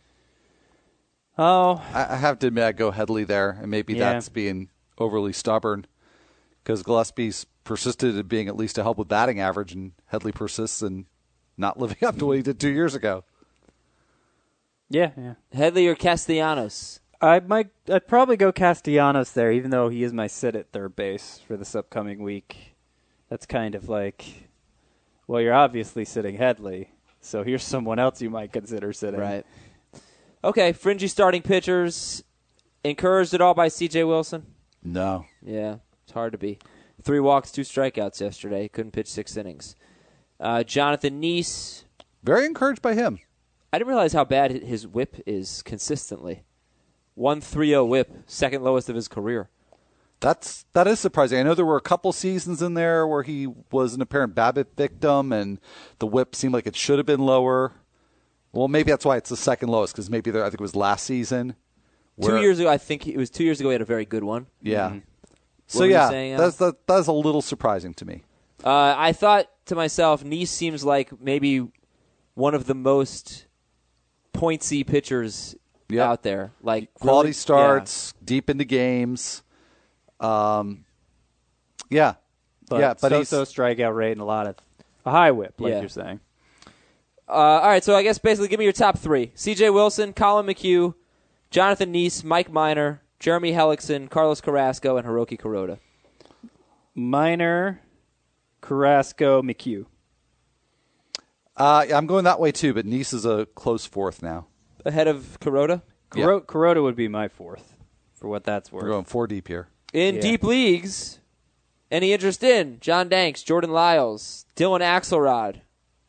Oh, I, I have to admit, I go Headley there, and maybe Yeah. that's being overly stubborn because Gillespie's persisted in being at least a help with batting average, and Headley persists in not living up to what he did two years ago. yeah, yeah. Headley or Castellanos? I might. I'd probably go Castellanos there, even though he is my sit at third base for this upcoming week. That's kind of like, well, you're obviously sitting Headley, so here's someone else you might consider sitting. Right. Okay, fringy starting pitchers. Encouraged at all by C J Wilson? No. Yeah, it's hard to be. Three walks, two strikeouts yesterday. Couldn't pitch six innings. Uh, Jonathan Neese. Very encouraged by him. I didn't realize how bad his whip is consistently. one thirty whip, second lowest of his career. That's that is surprising. I know there were a couple seasons in there where he was an apparent BABIP victim, and the whip seemed like it should have been lower. Well, maybe that's why it's the second lowest, because maybe there, I think it was last season. Two where- years ago, I think he, it was two years ago. He had a very good one. Yeah. What So were you yeah, saying, Al? that's that, that's a little surprising to me. Uh, I thought to myself, Neese seems like maybe one of the most pointsy pitchers Yep. out there. Like Quality really- starts, deep into games. Um, yeah, But yeah, but so-so he's strikeout rate and a lot of a high whip, like Yeah. you're saying. Uh, all right, so I guess basically give me your top three. C J Wilson, Colin McHugh, Jonathan Neese, Mike Minor, Jeremy Hellickson, Carlos Carrasco, and Hiroki Kuroda. Minor, Carrasco, McHugh. uh, yeah, I'm going that way too. But Nice is a close fourth now. Ahead of Kuroda? Yeah. Coro- Kuroda would be my fourth, for what that's worth. We're going four deep here. In Yeah. deep leagues, any interest in John Danks, Jordan Lyles, Dylan Axelrod?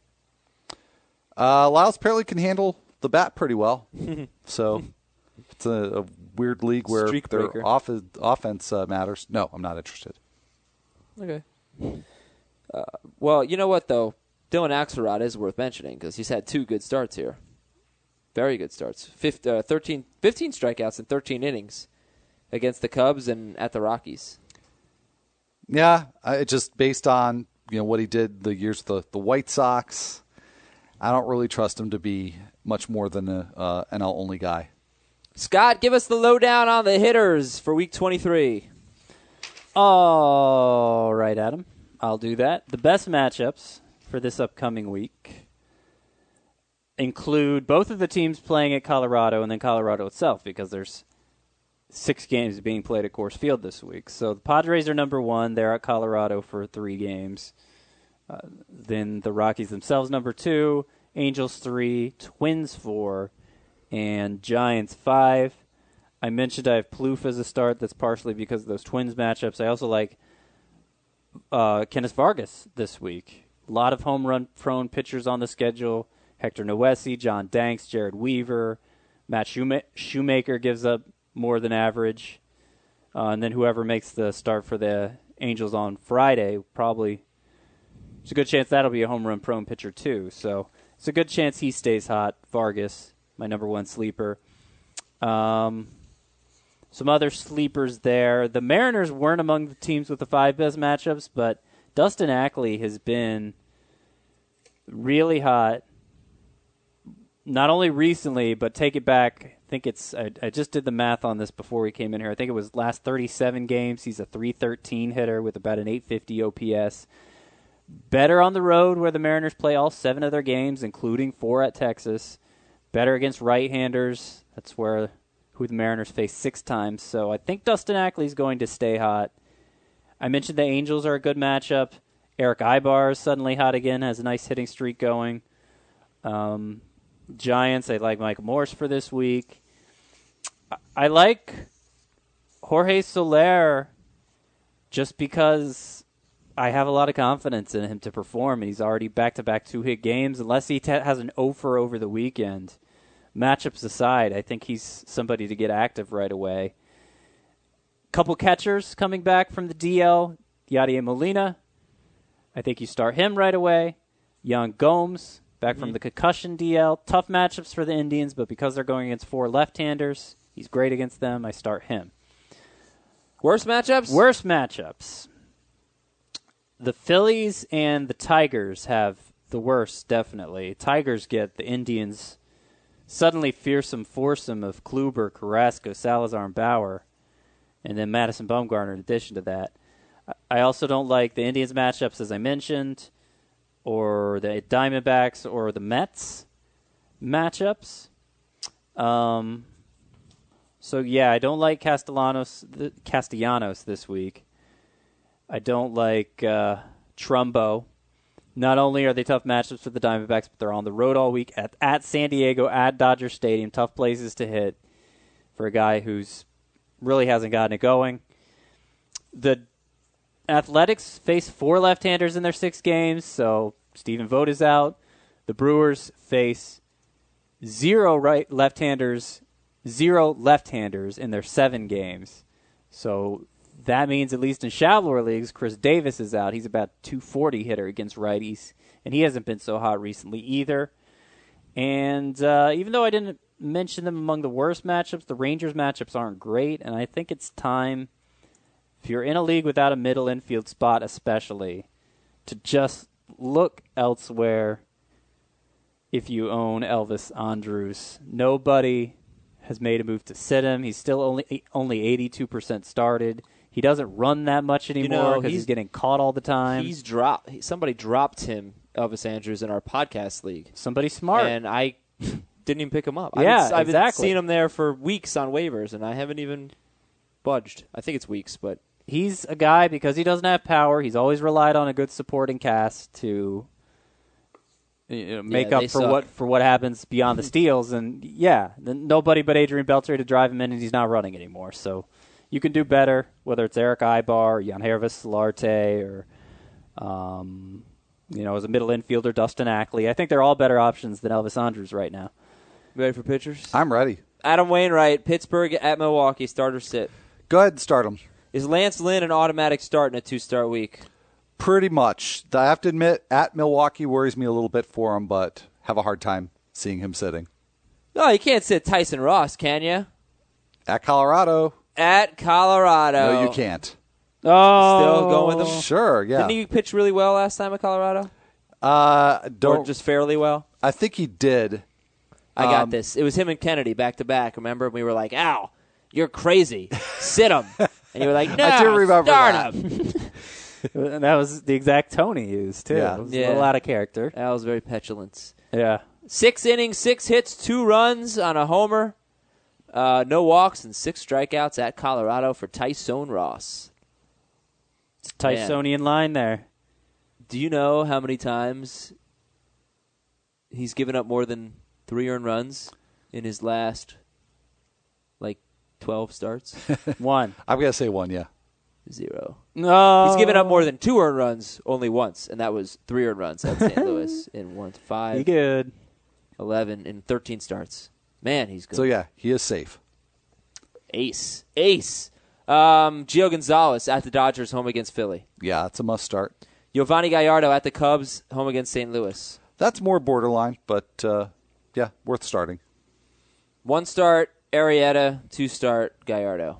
Uh, Lyles apparently can handle the bat pretty well. So it's a, a weird league where Streak their breaker. off- offense uh, matters. No, I'm not interested. Okay. Uh, well, you know what, though? Dylan Axelrod is worth mentioning because he's had two good starts here. Very good starts. Fif- uh, thirteen, fifteen strikeouts in thirteen innings against the Cubs and at the Rockies. Yeah, I, it just based on you know what he did the years the the White Sox. I don't really trust him to be much more than a uh, N L only guy. Scott, give us the lowdown on the hitters for Week twenty-three. All right, Adam. I'll do that. The best matchups for this upcoming week include both of the teams playing at Colorado and then Colorado itself, because there's six games being played at Coors Field this week. So the Padres are number one. They're at Colorado for three games. Uh, then the Rockies themselves number two, Angels three, Twins four, and Giants five. I mentioned I have Plouffe as a start. That's partially because of those Twins matchups. I also like uh, Kenneth Vargas this week. A lot of home run prone pitchers on the schedule. Hector Noesi, John Danks, Jared Weaver, Matt Shoema- Shoemaker gives up more than average. Uh, and then whoever makes the start for the Angels on Friday, probably there's a good chance that'll be a home run prone pitcher too. So it's a good chance he stays hot. Vargas, my number one sleeper. Um, some other sleepers there. The Mariners weren't among the teams with the five best matchups, but Dustin Ackley has been really hot. Not only recently, but take it back. I think it's. I, I just did the math on this before we came in here. I think it was last thirty-seven games. He's a three thirteen hitter with about an eight fifty O P S. Better on the road, where the Mariners play all seven of their games, including four at Texas. Better against right-handers. That's where who the Mariners face six times. So I think Dustin Ackley's going to stay hot. I mentioned the Angels are a good matchup. Eric Ibar is suddenly hot again, has a nice hitting streak going. Um, Giants, I like Michael Morse for this week. I, I like Jorge Soler just because I have a lot of confidence in him to perform, and he's already back-to-back two-hit games. Unless he t- has an oh for over the weekend, matchups aside, I think he's somebody to get active right away. Couple catchers coming back from the D L. Yadier Molina, I think you start him right away. Yan Gomes, back mm-hmm. from the concussion D L. Tough matchups for the Indians, but because they're going against four left-handers, He's great against them. I start him. Worst matchups? Worst matchups. The Phillies and the Tigers have the worst, definitely. Tigers get the Indians' suddenly fearsome foursome of Kluber, Carrasco, Salazar, and Bauer, and then Madison Bumgarner in addition to that. I also don't like the Indians matchups, as I mentioned, or the Diamondbacks or the Mets matchups. Um, so, yeah, I don't like Castellanos, th- Castellanos this week. I don't like uh, Trumbo. Not only are they tough matchups for the Diamondbacks, but they're on the road all week at, at San Diego, at Dodger Stadium. Tough places to hit for a guy who's really hasn't gotten it going. The Athletics face four left-handers in their six games, so Stephen Vogt is out. The Brewers face zero right left-handers, zero left-handers in their seven games. So that means, at least in shallower leagues, Chris Davis is out. He's about two forty hitter against righties, and he hasn't been so hot recently either. And uh, even though I didn't mention them among the worst matchups, the Rangers matchups aren't great, and I think it's time, if you're in a league without a middle infield spot especially, to just look elsewhere if you own Elvis Andrus. Nobody has made a move to sit him. He's still only only eighty-two percent started. He doesn't run that much anymore because you know, he's, he's getting caught all the time. He's dropped. Somebody dropped him, Elvis Andrus, in our podcast league. Somebody smart. And I didn't even pick him up. Yeah, I've been, I've exactly. been seeing him there for weeks on waivers, and I haven't even budged. I think it's weeks, but he's a guy, because he doesn't have power, he's always relied on a good supporting cast to you know, make yeah, up for suck. what for what happens beyond the steals. And, yeah, nobody but Adrian Beltre to drive him in, and he's not running anymore. So you can do better, whether it's Eric Ibar, or Yangervis Solarte, or, um, you know, as a middle infielder, Dustin Ackley. I think they're all better options than Elvis Andrus right now. Ready for pitchers? I'm ready. Adam Wainwright, Pittsburgh at Milwaukee, starter sit. Go ahead and start him. Is Lance Lynn an automatic start in a two-start week? Pretty much. I have to admit, at Milwaukee worries me a little bit for him, but have a hard time seeing him sitting. No, you can't sit Tyson Ross, can you? At Colorado. At Colorado. No, you can't. Oh, Still going with him? Sure, yeah. Didn't he pitch really well last time at Colorado? Uh, don't Or just fairly well? I think he did. I got Um, this. It was him and Kennedy back to back. Remember? We were like, "Ow, you're crazy. Sit him." And you were like, "No, I do remember start that. him." And that was the exact tone he used, too. Yeah. It was Yeah. a little out of character. That was very petulant. Yeah. Six innings, six hits, two runs on a homer, uh, no walks, and six strikeouts at Colorado for Tyson Ross. It's a Tysonian line there. Do you know how many times he's given up more than three earned runs in his last, like, twelve starts? One. I'm going to say one, yeah. Zero. No. He's given up more than two earned runs only once, and that was three earned runs at Saint Louis in one, He five, good. eleven, and thirteen starts. Man, he's good. So, yeah, he is safe. Ace. Ace. Um, Gio Gonzalez at the Dodgers, home against Philly. Yeah, it's a must start. Giovanni Gallardo at the Cubs, home against Saint Louis. That's more borderline, but, uh, yeah, worth starting. One start, Arrieta. Two start, Gallardo.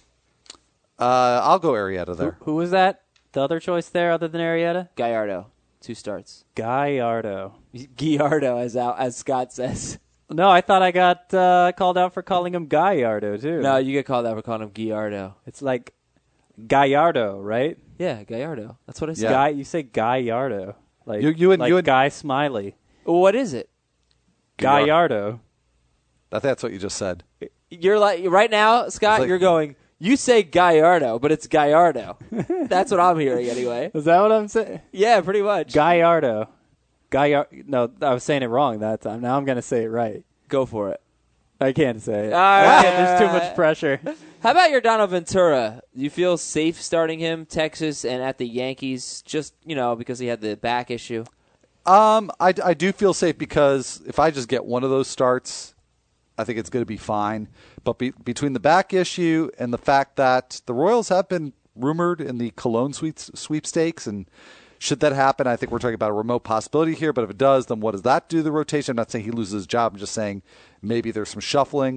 Uh, I'll go Arrieta Who, there. who was that? The other choice there other than Arrieta? Gallardo. Two starts. Gallardo. Gallardo, as Al, as Scott says. No, I thought I got uh, called out for calling him Gallardo, too. No, you get called out for calling him Gallardo. It's like Gallardo, right? Yeah, Gallardo. That's what I said. Yeah. Guy, you say Gallardo. Like, You- you and- like you and- Guy Smiley. What is it? Gallardo. I think that's what you just said. You're like right now, Scott. like- you're going. You say Gallardo, but it's Gallardo. That's what I'm hearing anyway. Is that what I'm saying? Yeah, pretty much. Gallardo. Gallardo. No, I was saying it wrong that time. Now I'm going to say it right. Go for it. I can't say it. All I right. can't. There's too much pressure. How about your Donald Ventura? Do you feel safe starting him, Texas, and at the Yankees? Just you know because he had the back issue. Um, I, I do feel safe because if I just get one of those starts, I think it's going to be fine. But be, between the back issue and the fact that the Royals have been rumored in the Cologne sweeps, sweepstakes, and should that happen, I think we're talking about a remote possibility here. But if it does, then what does that do to the rotation? I'm not saying he loses his job. I'm just saying maybe there's some shuffling.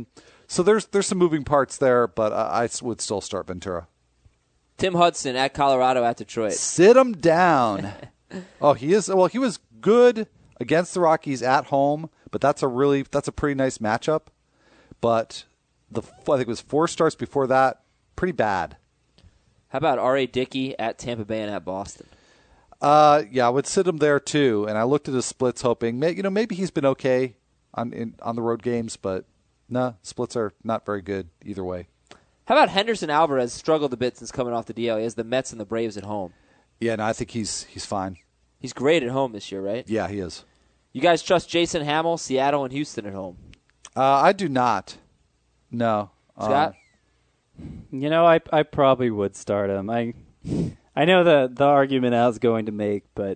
So there's there's some moving parts there, but I, I would still start Ventura. Tim Hudson at Colorado at Detroit. Sit him down. oh, he is. Well, he was good against the Rockies at home, but that's a really that's a pretty nice matchup. But the I think it was four starts before that, pretty bad. How about R A. Dickey at Tampa Bay and at Boston? Uh, yeah, I would sit him there too. And I looked at his splits, hoping, may, you know, maybe he's been okay on in, on the road games, but no, splits are not very good either way. How about Henderson Alvarez? Struggled a bit since coming off the D L. He has the Mets and the Braves at home. Yeah, no, I think he's he's fine. He's great at home this year, right? Yeah, he is. You guys trust Jason Hamill, Seattle, and Houston at home? Uh, I do not. No. Scott? Uh, You know, I I probably would start him. I I know the the argument I was going to make, but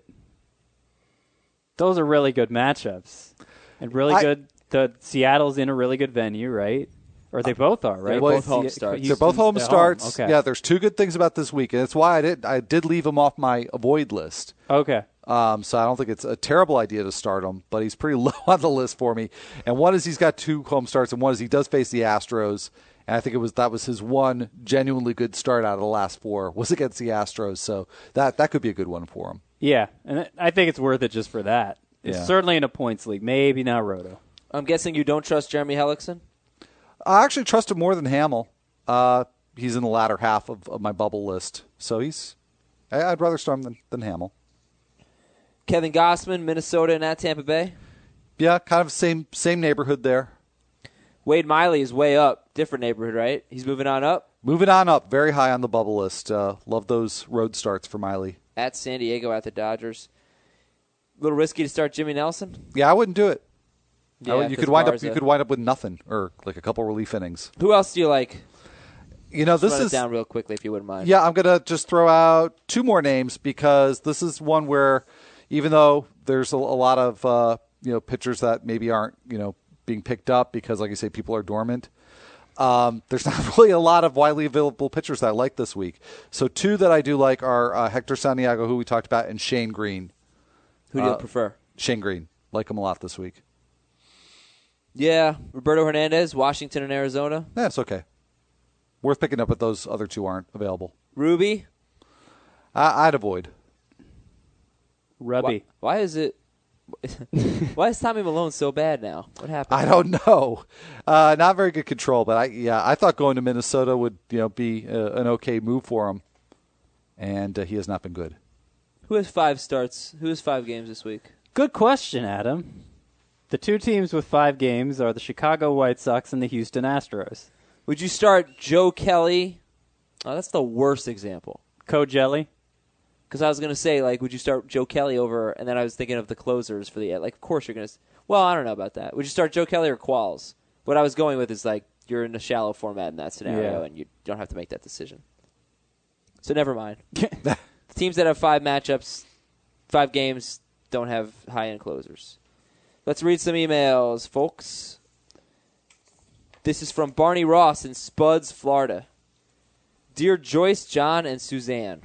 those are really good matchups and really I, good. The Seattle's in a really good venue, right? Or they both are, right? They're Well, both home Se- starts. They're both home Houston's at starts. Okay. Yeah, there's two good things about this week, and it's why I did I did leave him off my avoid list. Okay. Um, so I don't think it's a terrible idea to start him, but he's pretty low on the list for me. And one is he's got two home starts, and one is he does face the Astros. And I think it was that was his one genuinely good start out of the last four was against the Astros. So that that could be a good one for him. Yeah, and I think it's worth it just for that. It's Yeah. certainly in a points league, maybe not Roto. I'm guessing you don't trust Jeremy Hellickson? I actually trust him more than Hamill. Uh, he's in the latter half of, of my bubble list, so he's I, I'd rather start him than, than Hamill. Kevin Gossman, Minnesota and at Tampa Bay? Yeah, kind of same same neighborhood there. Wade Miley is way up. Different neighborhood, right? He's moving on up. Moving on up, very high on the bubble list. Uh, love those road starts for Miley. At San Diego at the Dodgers. A little risky to start Jimmy Nelson? Yeah, I wouldn't do it. I Yeah, would- you 'cause could wind up Garza. you could wind up with nothing or like a couple relief innings. Who else do you like? You know, this Run is it down real quickly if you wouldn't mind. Yeah, I'm going to just throw out two more names because this is one where even though there's a, a lot of uh, you know pitchers that maybe aren't, you know, being picked up because like you say people are dormant. Um, there's not really a lot of widely available pitchers that I like this week. So two that I do like are uh, Hector Santiago, who we talked about, and Shane Green. Who do you Uh, prefer? Shane Green. Like him a lot this week. Yeah, Roberto Hernandez, Washington and Arizona. Yeah, it's okay. Worth picking up if those other two aren't available. Ruby. I, I'd avoid. Rubby. Why, why is it? Why is Tommy Malone so bad now? What happened? I don't know. Uh, not very good control, but I yeah, I thought going to Minnesota would you know be uh, an okay move for him, and uh, he has not been good. Who has five starts? Who has five games this week? Good question, Adam. The two teams with five games are the Chicago White Sox and the Houston Astros. Would you start Joe Kelly? Oh, that's the worst example. Co Jelly. Because I was going to say, like, would you start Joe Kelly over, and then I was thinking of the closers for the, like, of course you're going to, well, I don't know about that. Would you start Joe Kelly or Qualls? What I was going with is, like, you're in a shallow format in that scenario, Yeah. and you don't have to make that decision. So never mind. The teams that have five matchups, five games, don't have high-end closers. Let's read some emails, folks. This is from Barney Ross in Spuds, Florida. Dear Joyce, John, and Suzanne.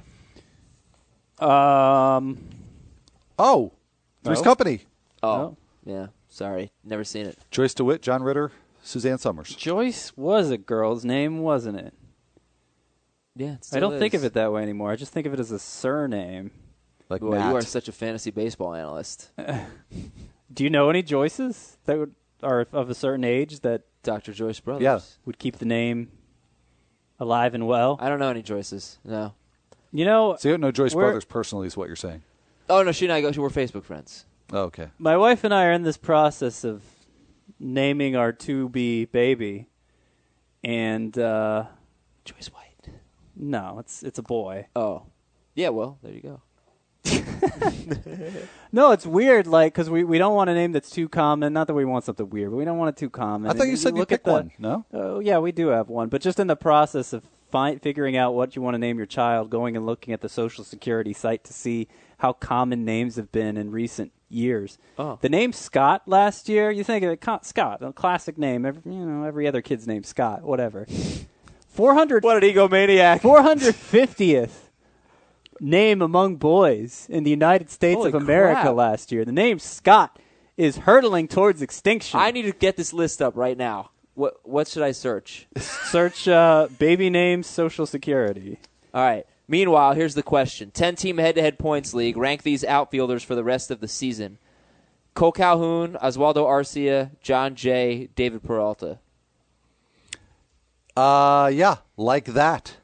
Um, Oh, Three's No. Company. Oh, No. yeah. Sorry. Never seen it. Joyce DeWitt, John Ritter, Suzanne Summers. Joyce was a girl's name, wasn't it? Yeah, it I still don't think is. of it that way anymore. I just think of it as a surname. Like Boy, Matt. you are such a fantasy baseball analyst. Do you know any Joyces that would, are of a certain age that Doctor Joyce Brothers. Yeah. would keep the name alive and well? I don't know any Joyces. No. You know, So you don't know Joyce We're- Brothers personally is what you're saying. Oh, no, she and I go, we're Facebook friends. Oh, okay. my wife and I are in this process of naming our to-be baby, and uh, Joyce White. no, it's it's a boy. Oh. Yeah, well, there you go. No, it's weird, like, because we, we don't want a name that's too common. Not that we want something weird, but we don't want it too common. I thought And you said you look at picked the- one. No? Oh, yeah, we do have one. But just in the process of fi- figuring out what you want to name your child, going and looking at the Social Security site to see how common names have been in recent years. Oh. The name Scott last year, you think of it, co- Scott, a classic name. Every, you know, every other kid's name Scott, whatever. four hundred, What an egomaniac. four hundred fiftieth name among boys in the United States Holy of America crap. last year. The name Scott is hurtling towards extinction. I need to get this list up right now. What what should I search? Search uh, baby name Social Security. All right. Meanwhile, here's the question. ten-team head-to-head points league. Rank these outfielders for the rest of the season. Cole Calhoun, Oswaldo Arcia, John Jay, David Peralta. Uh, yeah, like that.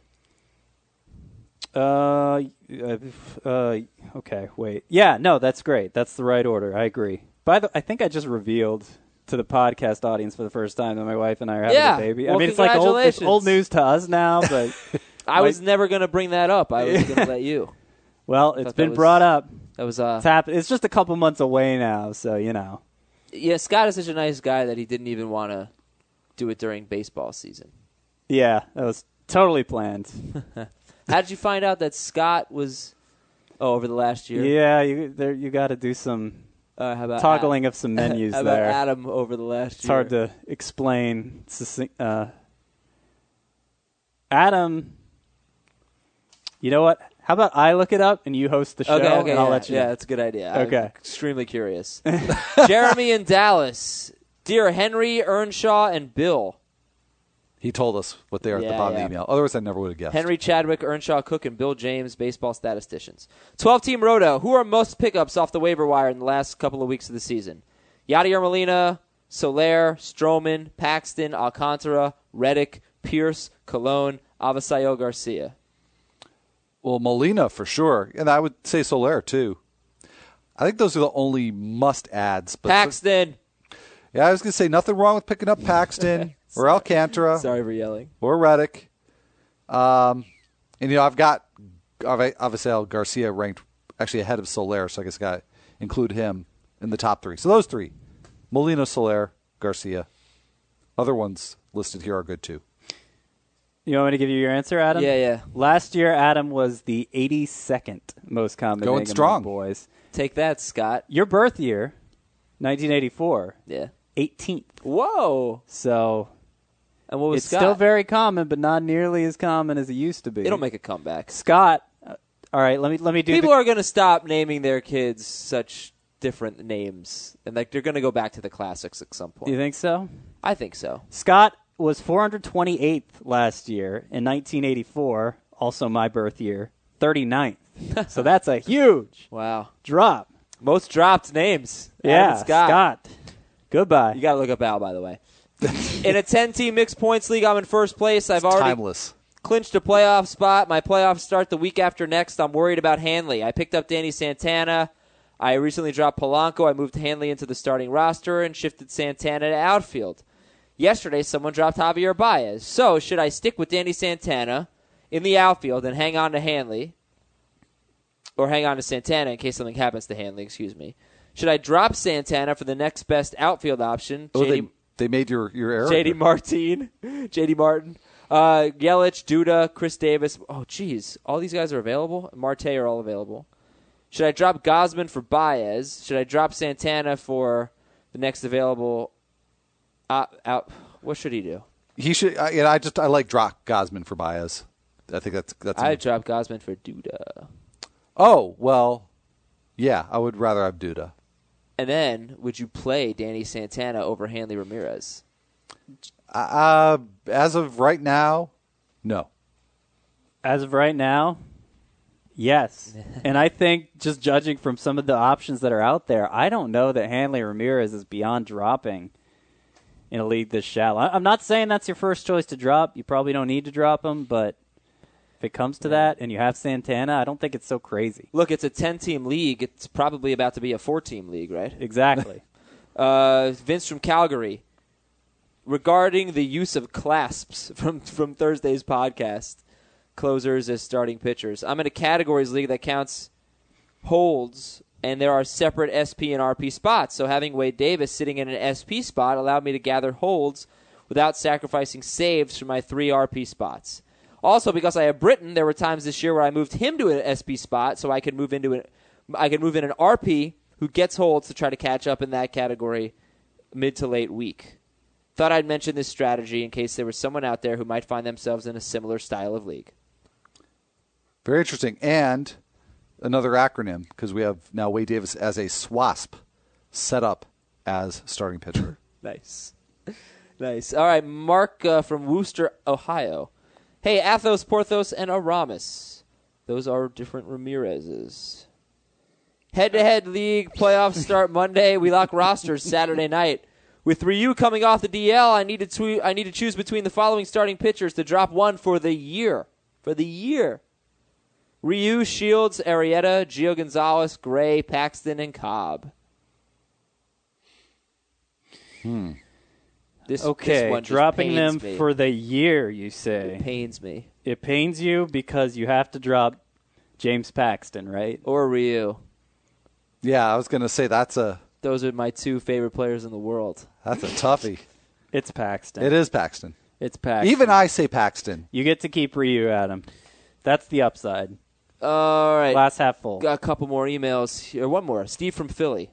Uh, uh, okay, wait. Yeah, no, that's great. That's the right order. I agree. By the, I think I just revealed to the podcast audience for the first time that my wife and I are having Yeah. a baby. Well, I mean, it's like old, it's old news to us now, but I was never going to bring that up. I was going to let you. Well, it's thought been that was- brought up. That was uh. It's happened. It's just a couple months away now, so you know. Yeah, Scott is such a nice guy that he didn't even want to do it during baseball season. Yeah, that was totally planned. How did you find out that Scott was? Oh, over the last year. Yeah, you there. You got to do some Uh, how about toggling Ad- of some menus how about there. Adam over the last It's year? hard to explain. succinct- Uh, Adam, you know what? How about I look it up and you host the show, Okay, okay, and I'll yeah, let you yeah, know. that's a good idea. Okay. I'm extremely curious. Jeremy in Dallas. Dear Henry, Earnshaw, and Bill. He told us what they are at Yeah, the bottom yeah. of the email. Otherwise, I never would have guessed. Henry, Chadwick, Earnshaw, Cook, and Bill James, baseball statisticians. twelve-team Roto. Who are most pickups off the waiver wire in the last couple of weeks of the season? Yadier Molina, Soler, Stroman, Paxton, Alcantara, Reddick, Pierce, Colon, Avasayo Garcia. Well, Molina for sure, and I would say Soler too. I think those are the only must-adds. But Paxton. yeah, I was going to say nothing wrong with picking up Paxton or Alcantara Sorry for yelling. or Reddick. Um, and, you know, I've got Avisail Garcia ranked actually ahead of Soler, so I guess I got to include him in the top three. So those three, Molina, Soler, Garcia. Other ones listed here are good too. You want me to give you your answer, Adam? Yeah, yeah. Last year, Adam was the eighty-second most common Going name strong. among boys. Take that, Scott. Your birth year, nineteen eighty-four, Yeah. eighteenth. Whoa. So And what was it's Scott? still very common, but not nearly as common as it used to be. It'll make a comeback. Scott. Uh, all right, let me let me do. People the, are going to stop naming their kids such different names, and like they're going to go back to the classics at some point. You think so? I think so. Scott was four hundred twenty-eighth last year in nineteen eighty-four, also my birth year, thirty-ninth. So that's a huge Wow. drop. Most dropped names. Yeah, Adam Scott. Scott. Goodbye. You got to look up Al, by the way. In a ten-team mixed points league, I'm in first place. I've It's already timeless. clinched a playoff spot. My playoffs start the week after next. I'm worried about Hanley. I picked up Danny Santana. I recently dropped Polanco. I moved Hanley into the starting roster and shifted Santana to outfield. Yesterday, someone dropped Javier Baez. So, should I stick with Danny Santana in the outfield and hang on to Hanley? Or hang on to Santana in case something happens to Hanley, excuse me. Should I drop Santana for the next best outfield option? Oh, J D, they, they made your, your error. J D Martin. J D Martin. Uh, Yelich, Duda, Chris Davis. Oh, geez. All these guys are available? Marte are all available. Should I drop Gosman for Baez? Should I drop Santana for the next available uh, out? What should he do? He should. I, you know, I just I like drop Gosman for Baez. I think that's that's. I drop Gosman for Duda. Oh well, yeah. I would rather have Duda. And then, would you play Danny Santana over Hanley Ramirez? Uh, as of right now, no. As of right now, yes. And I think just judging from some of the options that are out there, I don't know that Hanley Ramirez is beyond dropping in a league this shallow. I- I'm not saying that's your first choice to drop. You probably don't need to drop him, but if it comes to that and you have Santana, I don't think it's so crazy. Look, it's a ten-team league. It's probably about to be a four-team league, right? Exactly. Uh, Vince from Calgary. Regarding the use of clasps from, from Thursday's podcast, closers as starting pitchers. I'm in a categories league that counts holds, and there are separate S P and R P spots. So having Wade Davis sitting in an S P spot allowed me to gather holds without sacrificing saves for my three R P spots. Also, because I have Britton, there were times this year where I moved him to an S P spot so I could move into an I could move in an R P who gets holds to try to catch up in that category mid to late week. Thought I'd mention this strategy in case there was someone out there who might find themselves in a similar style of league. Very interesting. And another acronym, because we have now Wade Davis as a SWASP set up as starting pitcher. Nice. Nice. All right, Mark uh, from Wooster, Ohio. Hey, Athos, Porthos, and Aramis. Those are different Ramirez's. Head-to-head league playoffs start Monday. We lock rosters Saturday night. With Ryu coming off the D L, I need to tw- I need to choose between the following starting pitchers to drop one for the year. For the year. Ryu, Shields, Arrieta, Gio Gonzalez, Gray, Paxton, and Cobb. Hmm. This, Okay, this one just dropping pains them me. for the year, you say. It pains me. It pains you because you have to drop James Paxton, right? Or Ryu. Yeah, I was going to say that's a Those are my two favorite players in the world. that's a toughie. It's Paxton. It is Paxton. It's Paxton. Even I say Paxton. You get to keep Ryu, Adam. That's the upside. All right. Glass half full. Got a couple more emails here. One more. Steve from Philly.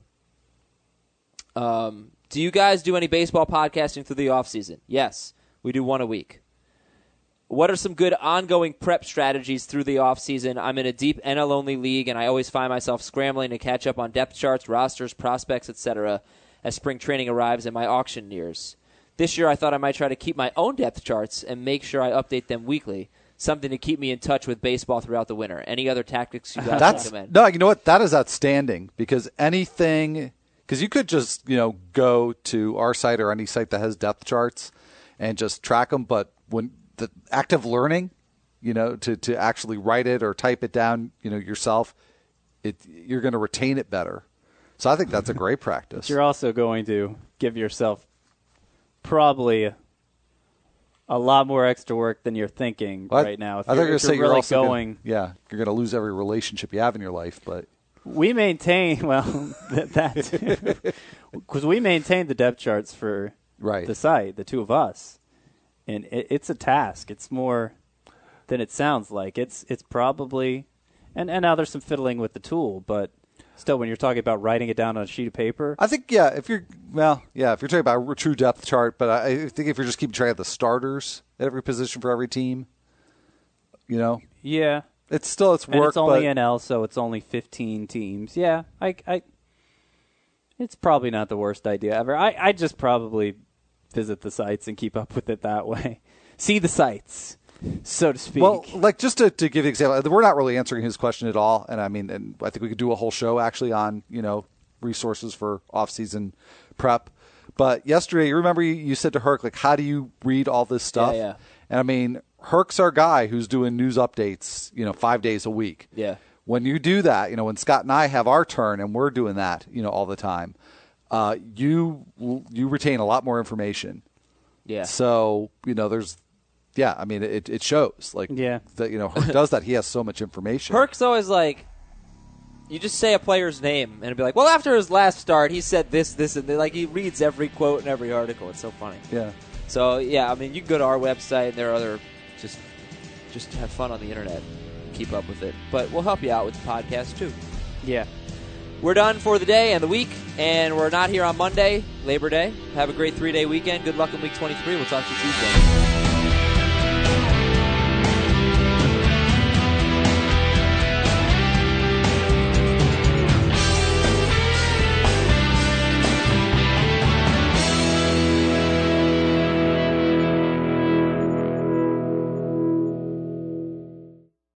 Um, do you guys do any baseball podcasting through the off season? Yes, we do one a week. What are some good ongoing prep strategies through the off season? I'm in a deep N L-only league, and I always find myself scrambling to catch up on depth charts, rosters, prospects, et cetera as spring training arrives and my auction nears. This year, I thought I might try to keep my own depth charts and make sure I update them weekly, something to keep me in touch with baseball throughout the winter. Any other tactics you guys That's recommend? no, you know what? That is outstanding because anything because you could just you know go to our site or any site that has depth charts and just track them, but when the active learning, you know, to, to actually write it or type it down, you know, yourself, it you're going to retain it better. So I think that's a great practice. You're also going to give yourself probably a, a lot more extra work than you're thinking Well, I- right now. If I you're, think you're if you're saying really you're also going, Gonna, yeah, you're going to lose every relationship you have in your life, but we maintain well that because we maintain the depth charts for right. the site, the two of us, and it, it's a task. It's more than it sounds like. It's it's probably, and and now there's some fiddling with the tool, but still, when you're talking about writing it down on a sheet of paper, I think, yeah, if you're, well, yeah, if you're talking about a true depth chart, but I I think if you're just keeping track of the starters at every position for every team, you know, yeah, it's still, it's and work, it's only but N L, so it's only fifteen teams. Yeah, I, I, it's probably not the worst idea ever. I, I just probably visit the sites and keep up with it that way. See the sites, so to speak. well, like just to, to give you an example, we're not really answering his question at all. And I mean, and I think we could do a whole show actually on, you know, resources for off-season prep. But yesterday, you remember you, you said to Herc, like, how do you read all this stuff? Yeah, yeah. And I mean, Herc's our guy who's doing news updates, you know, five days a week. Yeah. When you do that, you know, when Scott and I have our turn and we're doing that, you know, all the time, uh, you you retain a lot more information. Yeah. So, you know, there's, yeah, I mean, it it shows. Like, Yeah. that, you know, Herc does that. He has so much information. Herc's always like, you just say a player's name, and it'd be like, well, after his last start, he said this, this, and that. Like, he reads every quote in every article. It's so funny. Yeah. So, yeah, I mean, you can go to our website, and there are other, just, just have fun on the internet. Keep up with it. But we'll help you out with the podcast, too. yeah. We're done for the day and the week, and we're not here on Monday, Labor Day. Have a great three-day weekend. Good luck in week twenty-three. We'll talk to you Tuesday.